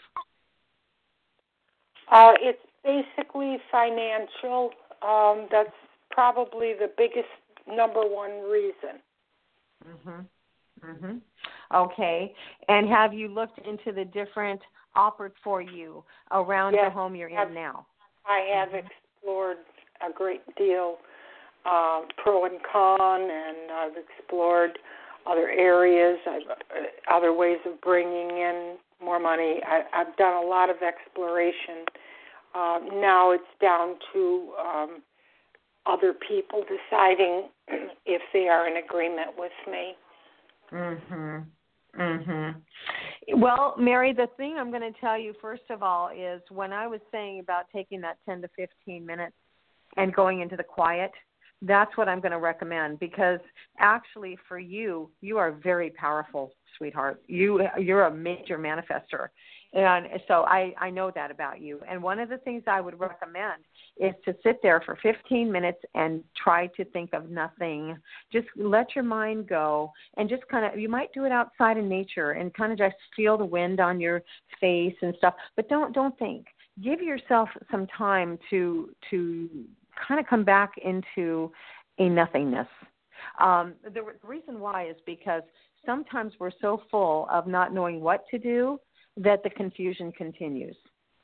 Uh, it's basically financial. Um, that's probably the biggest number one reason. Mhm. Mhm. Okay. And have you looked into the different offers for you around yes, the home you're in I've, now? I have mm-hmm. explored a great deal, uh, pro and con, and I've explored other areas, I've, uh, other ways of bringing in more money. I, I've done a lot of exploration. Uh, now it's down to um, other people deciding if they are in agreement with me. Mhm. Mhm. Well, Mary, the thing I'm going to tell you first of all is when I was saying about taking that ten to fifteen minutes and going into the quiet, that's what I'm going to recommend, because actually for you, you are very powerful, sweetheart. You you're a major manifester. And so I, I know that about you. And one of the things I would recommend is to sit there for fifteen minutes and try to think of nothing. Just let your mind go and just kind of, you might do it outside in nature and kind of just feel the wind on your face and stuff. But don't don't think. Give yourself some time to to kind of come back into a nothingness. Um, the, the reason why is because sometimes we're so full of not knowing what to do that the confusion continues.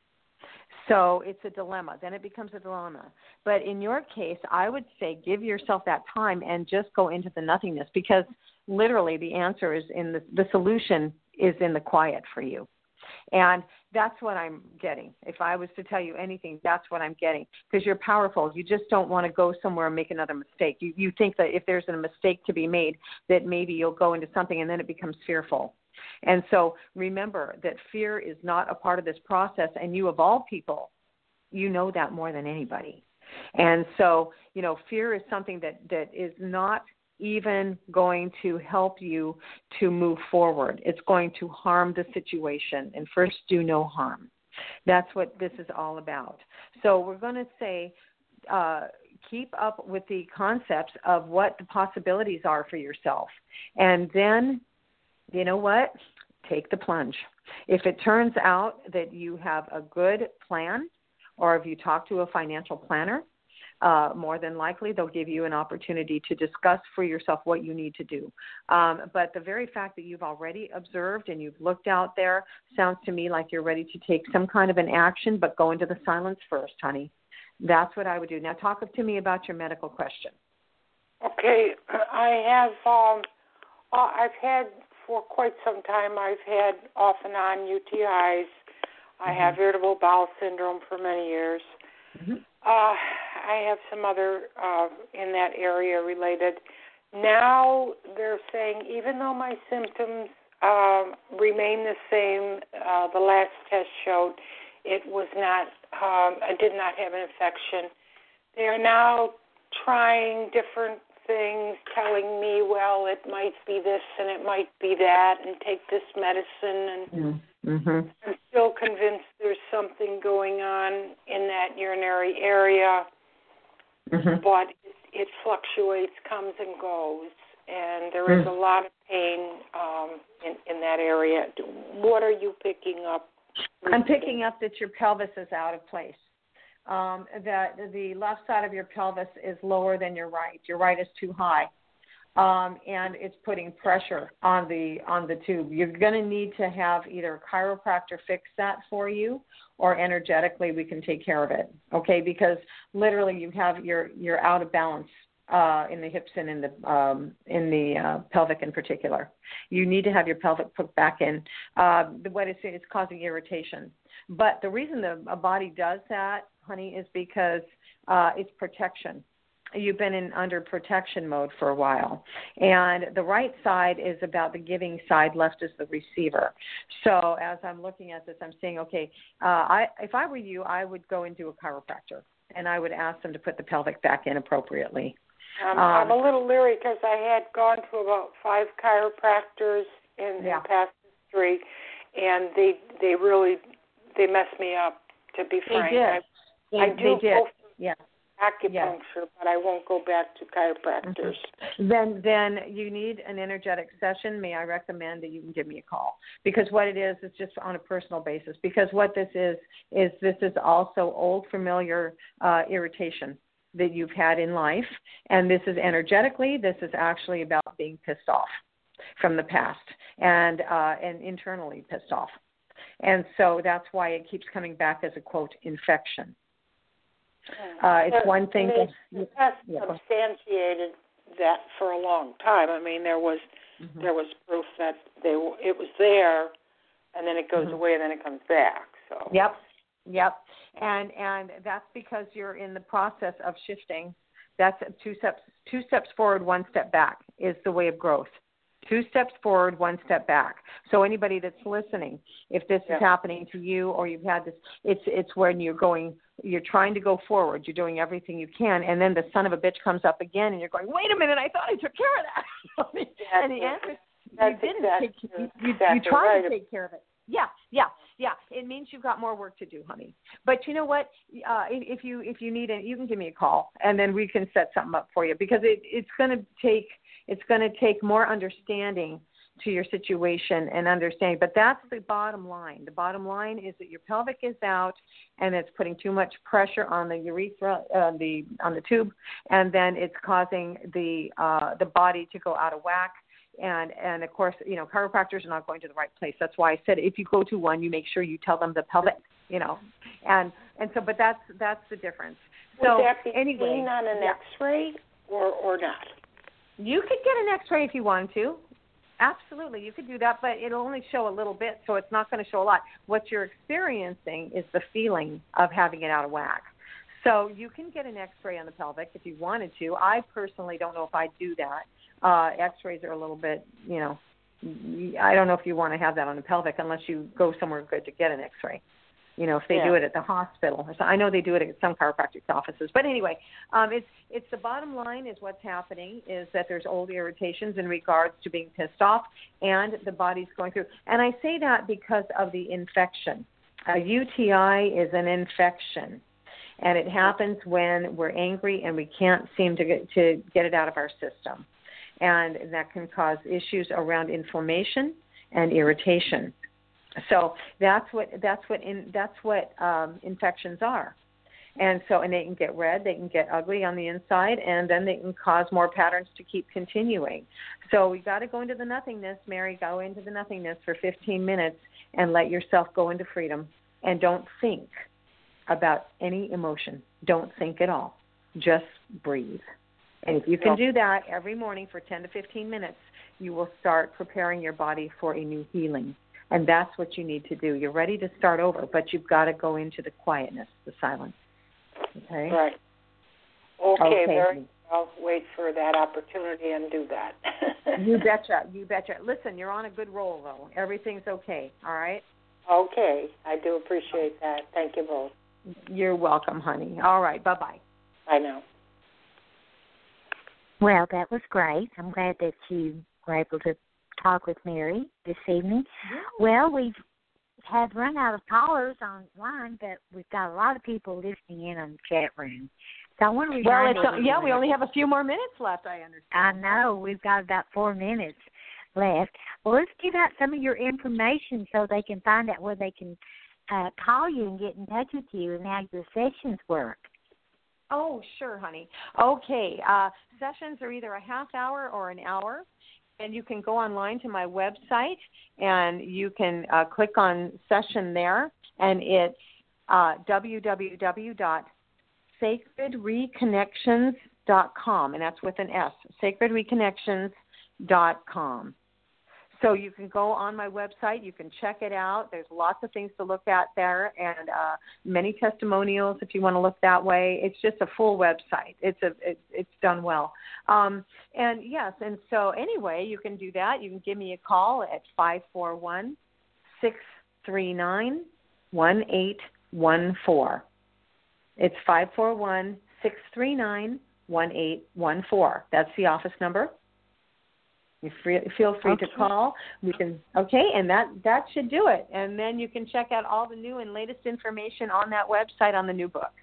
So it's a dilemma. Then it becomes a dilemma. But in your case, I would say give yourself that time and just go into the nothingness, because literally the answer is in the, the solution is in the quiet for you. And that's what I'm getting. If I was to tell you anything, that's what I'm getting, because you're powerful. You just don't want to go somewhere and make another mistake. You, you think that if there's a mistake to be made, that maybe you'll go into something and then it becomes fearful. And so remember that fear is not a part of this process, and you of all people, you know that more than anybody. And so, you know, fear is something that, that is not even going to help you to move forward. It's going to harm the situation. And first, do no harm. That's what this is all about. So we're going to say, uh, keep up with the concepts of what the possibilities are for yourself. And then, you know what? Take the plunge. If it turns out that you have a good plan, or if you talk to a financial planner, uh, more than likely they'll give you an opportunity to discuss for yourself what you need to do. Um, but the very fact that you've already observed and you've looked out there sounds to me like you're ready to take some kind of an action, but go into the silence first, honey. That's what I would do. Now talk to me about your medical question. Okay, I have, um, uh, I've had for quite some time, I've had off and on U T Is. I mm-hmm. have irritable bowel syndrome for many years. Mm-hmm. Uh, I have some other uh, in that area related. Now they're saying even though my symptoms um, remain the same, uh, the last test showed it was not, um, I did not have an infection. They are now trying different things, telling me, well, it might be this and it might be that, and take this medicine. And mm-hmm. I'm still convinced there's something going on in that urinary area, mm-hmm. but it, it fluctuates, comes and goes, and there is mm. a lot of pain um, in, in that area. What are you picking up? I'm picking up that your pelvis is out of place. Um, that the left side of your pelvis is lower than your right. Your right is too high, um, and it's putting pressure on the on the tube. You're going to need to have either a chiropractor fix that for you, or energetically we can take care of it. Okay, because literally you have you're you're out of balance uh, in the hips and in the um, in the uh, pelvic in particular. You need to have your pelvic put back in. Uh, what it's, it's causing irritation. But the reason the a body does that, honey, is because uh, it's protection. You've been in under protection mode for a while. And the right side is about the giving side, left is the receiver. So as I'm looking at this, I'm saying, okay, uh, I, if I were you, I would go into a chiropractor, and I would ask them to put the pelvic back in appropriately. Um, um, I'm a little leery because I had gone to about five chiropractors in, yeah. in past history, and they they really they messed me up, to be frank. They did. I, they, I do they did. go Yeah. acupuncture, yeah. but I won't go back to chiropractors. Mm-hmm. Then then you need an energetic session. May I recommend that you can give me a call? Because what it is, is just on a personal basis. Because what this is, is this is also old familiar uh, irritation that you've had in life. And this is energetically, this is actually about being pissed off from the past and uh, and internally pissed off. And so that's why it keeps coming back as a, quote, infection. Uh, it's the, one thing. The to, test yeah. substantiated that for a long time. I mean, there was mm-hmm. there was proof that they it was there, and then it goes mm-hmm. away, and then it comes back. So. Yep, yep. And and that's because you're in the process of shifting. That's two steps two steps forward, one step back is the way of growth. Two steps forward, one step back. So anybody that's listening, if this yeah. is happening to you or you've had this, it's it's when you're going, you're trying to go forward, you're doing everything you can, and then the son of a bitch comes up again, and you're going, wait a minute, I thought I took care of that. Yeah, and the answer, that's you didn't. exactly, take, you you, exactly you tried right. to take care of it. Yeah, yeah, yeah. It means you've got more work to do, honey. But you know what? Uh, if, if you if you need it, you can give me a call, and then we can set something up for you, because it, it's going to take it's going to take more understanding to your situation and understanding. But that's the bottom line. The bottom line is that your pelvic is out, and it's putting too much pressure on the urethra, uh, the on the tube, and then it's causing the uh, the body to go out of whack. And, and of course, you know, chiropractors are not going to the right place. That's why I said if you go to one, you make sure you tell them the pelvic, you know. And and so, but that's that's the difference. Would so that be anyway, seen on an yeah. X-ray or, or not? You could get an X-ray if you wanted to. Absolutely, you could do that, but it'll only show a little bit, so it's not going to show a lot. What you're experiencing is the feeling of having it out of whack. So you can get an X-ray on the pelvic if you wanted to. I personally don't know if I'd do that. Uh, X-rays are a little bit, you know, I don't know if you want to have that on the pelvic unless you go somewhere good to get an X-ray. you know, if they yeah. do it at the hospital. So I know they do it at some chiropractic offices. But anyway, um, it's it's the bottom line is what's happening is that there's old irritations in regards to being pissed off and the body's going through. And I say that because of the infection. A U T I is an infection, and it happens when we're angry and we can't seem to get, to get it out of our system. And that can cause issues around inflammation and irritation. So that's what that's what in, that's what um, infections are, and so and they can get red, they can get ugly on the inside, and then they can cause more patterns to keep continuing. So we got to go into the nothingness, Mary. Go into the nothingness for fifteen minutes and let yourself go into freedom, and don't think about any emotion. Don't think at all. Just breathe. And if you can do that every morning for ten to fifteen minutes, you will start preparing your body for a new healing. And that's what you need to do. You're ready to start over, but you've got to go into the quietness, the silence. Okay? Right. Okay, okay. very. I'll wait for that opportunity and do that. You betcha. You betcha. Listen, you're on a good roll, though. Everything's okay. All right? Okay. I do appreciate that. Thank you both. You're welcome, honey. All right. Bye-bye. I know. Well, that was great. I'm glad that you were able to talk with Mary this evening. Yeah. Well, we've have run out of callers online, but we've got a lot of people listening in on the chat room. So I want to well, remind it's, everyone. yeah, we only have a few more minutes left, I understand. I know. We've got about four minutes left. Well, let's give out some of your information so they can find out where they can uh, call you and get in touch with you and how your sessions work. Oh, sure, honey. Okay. Uh, sessions are either a half hour or an hour. And you can go online to my website, and you can uh, click on session there, and it's uh, w w w dot sacred reconnections dot com, and that's with an S, sacred reconnections dot com. So you can go on my website. You can check it out. There's lots of things to look at there, and uh, many testimonials if you want to look that way. It's just a full website. It's a it, it's done well. Um, and yes, and so anyway, you can do that. You can give me a call at five four one, six three nine, one eight one four. It's five four one, six three nine, one eight one four. That's the office number. You free, feel free okay. to call. We can okay, and that, that should do it. And then you can check out all the new and latest information on that website on the new book.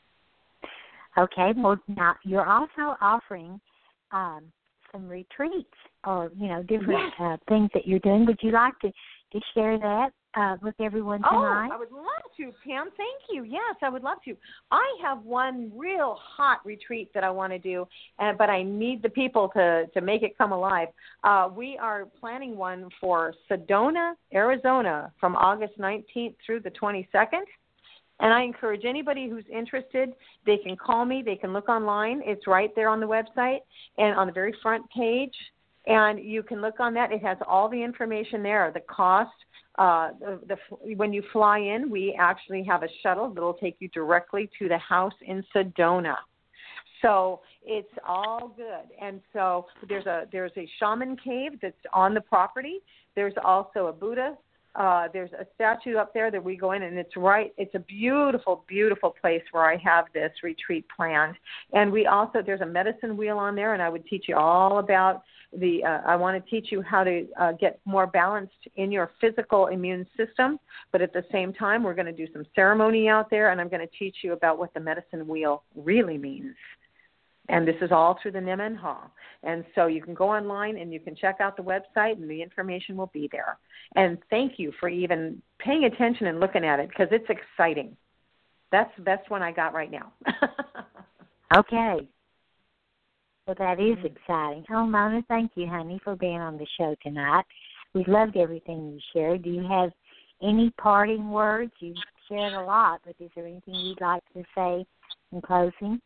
Okay. Well, now you're also offering um, some retreats or you know different yes. uh, things that you're doing. Would you like to, to share that uh, with everyone tonight? Oh, I would love to, Pam. Thank you. Yes, I would love to. I have one real hot retreat that I want to do, uh, but I need the people to, to make it come alive. Uh, we are planning one for Sedona, Arizona, from August nineteenth through the twenty-second. And I encourage anybody who's interested, they can call me. They can look online. It's right there on the website and on the very front page. And you can look on that. It has all the information there, the cost. Uh, the, the, when you fly in, we actually have a shuttle that will take you directly to the house in Sedona. So it's all good. And so there's a there's a shaman cave that's on the property. There's also a Buddha. Uh, there's a statue up there that we go in, and it's right. It's a beautiful, beautiful place where I have this retreat planned. And we also there's a medicine wheel on there, and I would teach you all about the. Uh, I want to teach you how to uh, get more balanced in your physical immune system. But at the same time, we're going to do some ceremony out there, and I'm going to teach you about what the medicine wheel really means. And this is all through the Nemenhah. And so you can go online and you can check out the website, and the information will be there. And thank you for even paying attention and looking at it, because it's exciting. That's the best one I got right now. Okay. Well, that is exciting. Oh, Mona, thank you, honey, for being on the show tonight. We loved everything you shared. Do you have any parting words? You shared a lot, but is there anything you'd like to say in closing?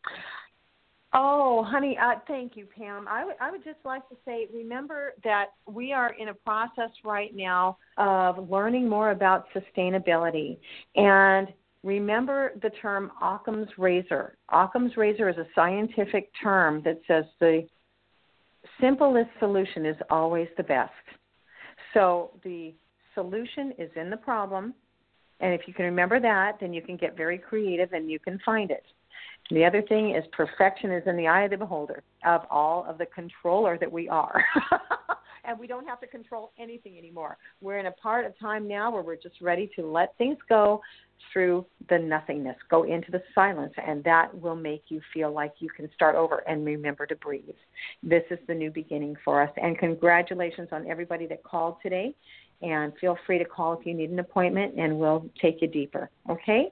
Oh, honey, uh, thank you, Pam. I, w- I would just like to say, remember that we are in a process right now of learning more about sustainability. And remember the term Occam's razor. Occam's razor is a scientific term that says the simplest solution is always the best. So the solution is in the problem, And if you can remember that, then you can get very creative and you can find it. The other thing is perfection is in the eye of the beholder of all of the controller that we are. And we don't have to control anything anymore. We're in a part of time now where we're just ready to let things go through the nothingness, go into the silence, and that will make you feel like you can start over and remember to breathe. This is the new beginning for us. And congratulations on everybody that called today. And feel free to call if you need an appointment, and we'll take you deeper. Okay?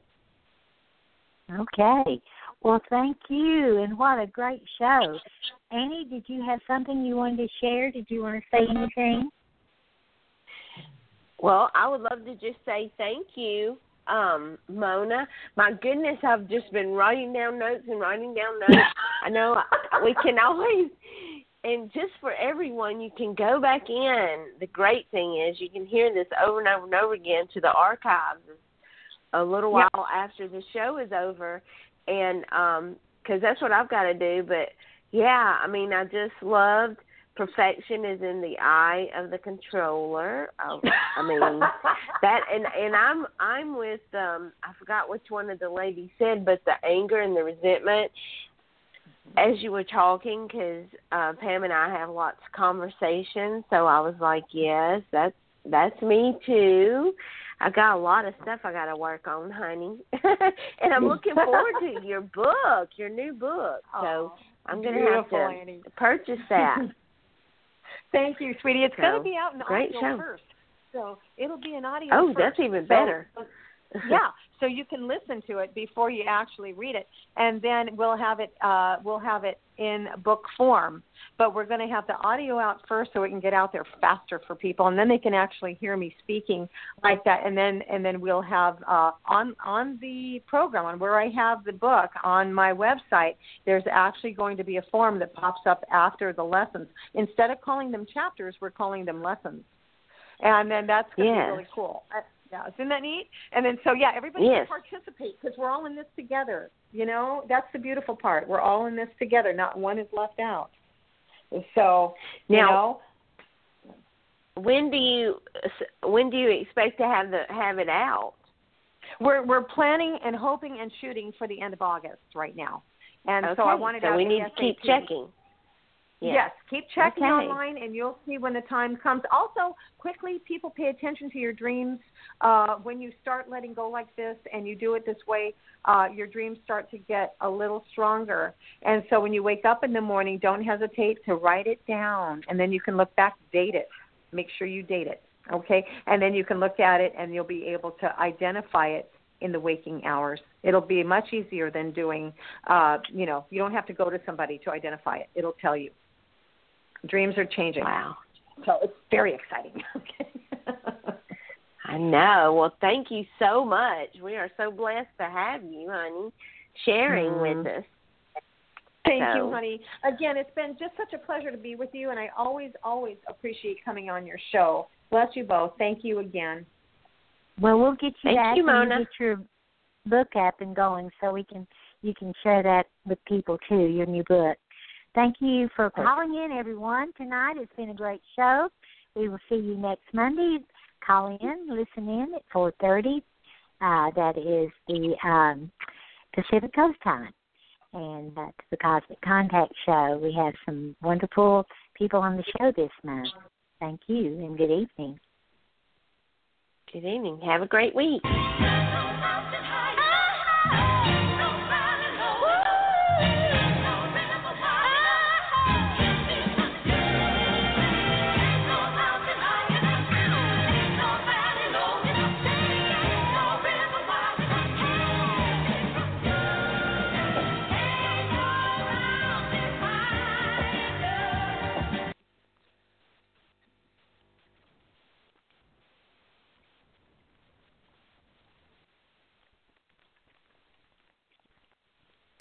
Okay. Well, thank you, and what a great show. Annie, did you have something you wanted to share? Did you want to say anything? Well, I would love to just say thank you, um, Mona. My goodness, I've just been writing down notes and writing down notes. I know we can always, and just for everyone, you can go back in. The great thing is you can hear this over and over and over again to the archives a little while yep. after the show is over. And um 'cause that's what I've got to do. But, yeah, I mean, I just loved perfection is in the eye of the controller. I, I mean, that, and, and I'm I'm with, um, I forgot which one of the ladies said, but the anger and the resentment as you were talking, because uh, Pam and I have lots of conversations. So I was like, yes, that's, that's me too. I got a lot of stuff I got to work on, honey. And I'm looking forward to your book, your new book. So oh, I'm going to have to Annie. purchase that. Thank you, sweetie. It's so, going to be out in great audio show. first. So it'll be an audio Oh, first. that's even so, better. Yeah, so you can listen to it before you actually read it, and then we'll have it. Uh, we'll have it in book form. But we're going to have the audio out first, so it can get out there faster for people, and then they can actually hear me speaking like that. And then and then we'll have uh, on on the program, on where I have the book on my website. There's actually going to be a form that pops up after the lessons. Instead of calling them chapters, we're calling them lessons, and then that's going to yes. be really cool. Yeah, isn't that neat? And then, so, yeah, everybody yes. can participate because we're all in this together. You know, that's the beautiful part. We're all in this together. Not one is left out. So, you now, know. When do you when do you expect to have the have it out? We're we're planning and hoping and shooting for the end of August right now. And okay. so I wanted to So we need to keep checking. Yeah. Yes, keep checking okay. online, and you'll see when the time comes. Also, quickly, people pay attention to your dreams. Uh, when you start letting go like this and you do it this way, uh, your dreams start to get a little stronger. And so when you wake up in the morning, don't hesitate to write it down, and then you can look back, date it. Make sure you date it, okay? And then you can look at it, and you'll be able to identify it in the waking hours. It'll be much easier than doing, uh, you know, you don't have to go to somebody to identify it. It'll tell you. Dreams are changing. Wow. So it's very exciting. Okay. I know. Well, thank you so much. We are so blessed to have you, honey, sharing mm-hmm. with us. Thank so. you, honey. Again, it's been just such a pleasure to be with you, and I always, always appreciate coming on your show. Bless you both. Thank you again. Well, we'll get you thank that you, Mona. and get your book up and going so we can you can share that with people, too, your new book. Thank you for calling in, everyone, tonight. It's been a great show. We will see you next Monday. Call in, listen in at four thirty. Uh, that is the um, Pacific Coast time. And that's the Cosmic Contact Show. We have some wonderful people on the show this month. Thank you, and good evening. Good evening. Have a great week.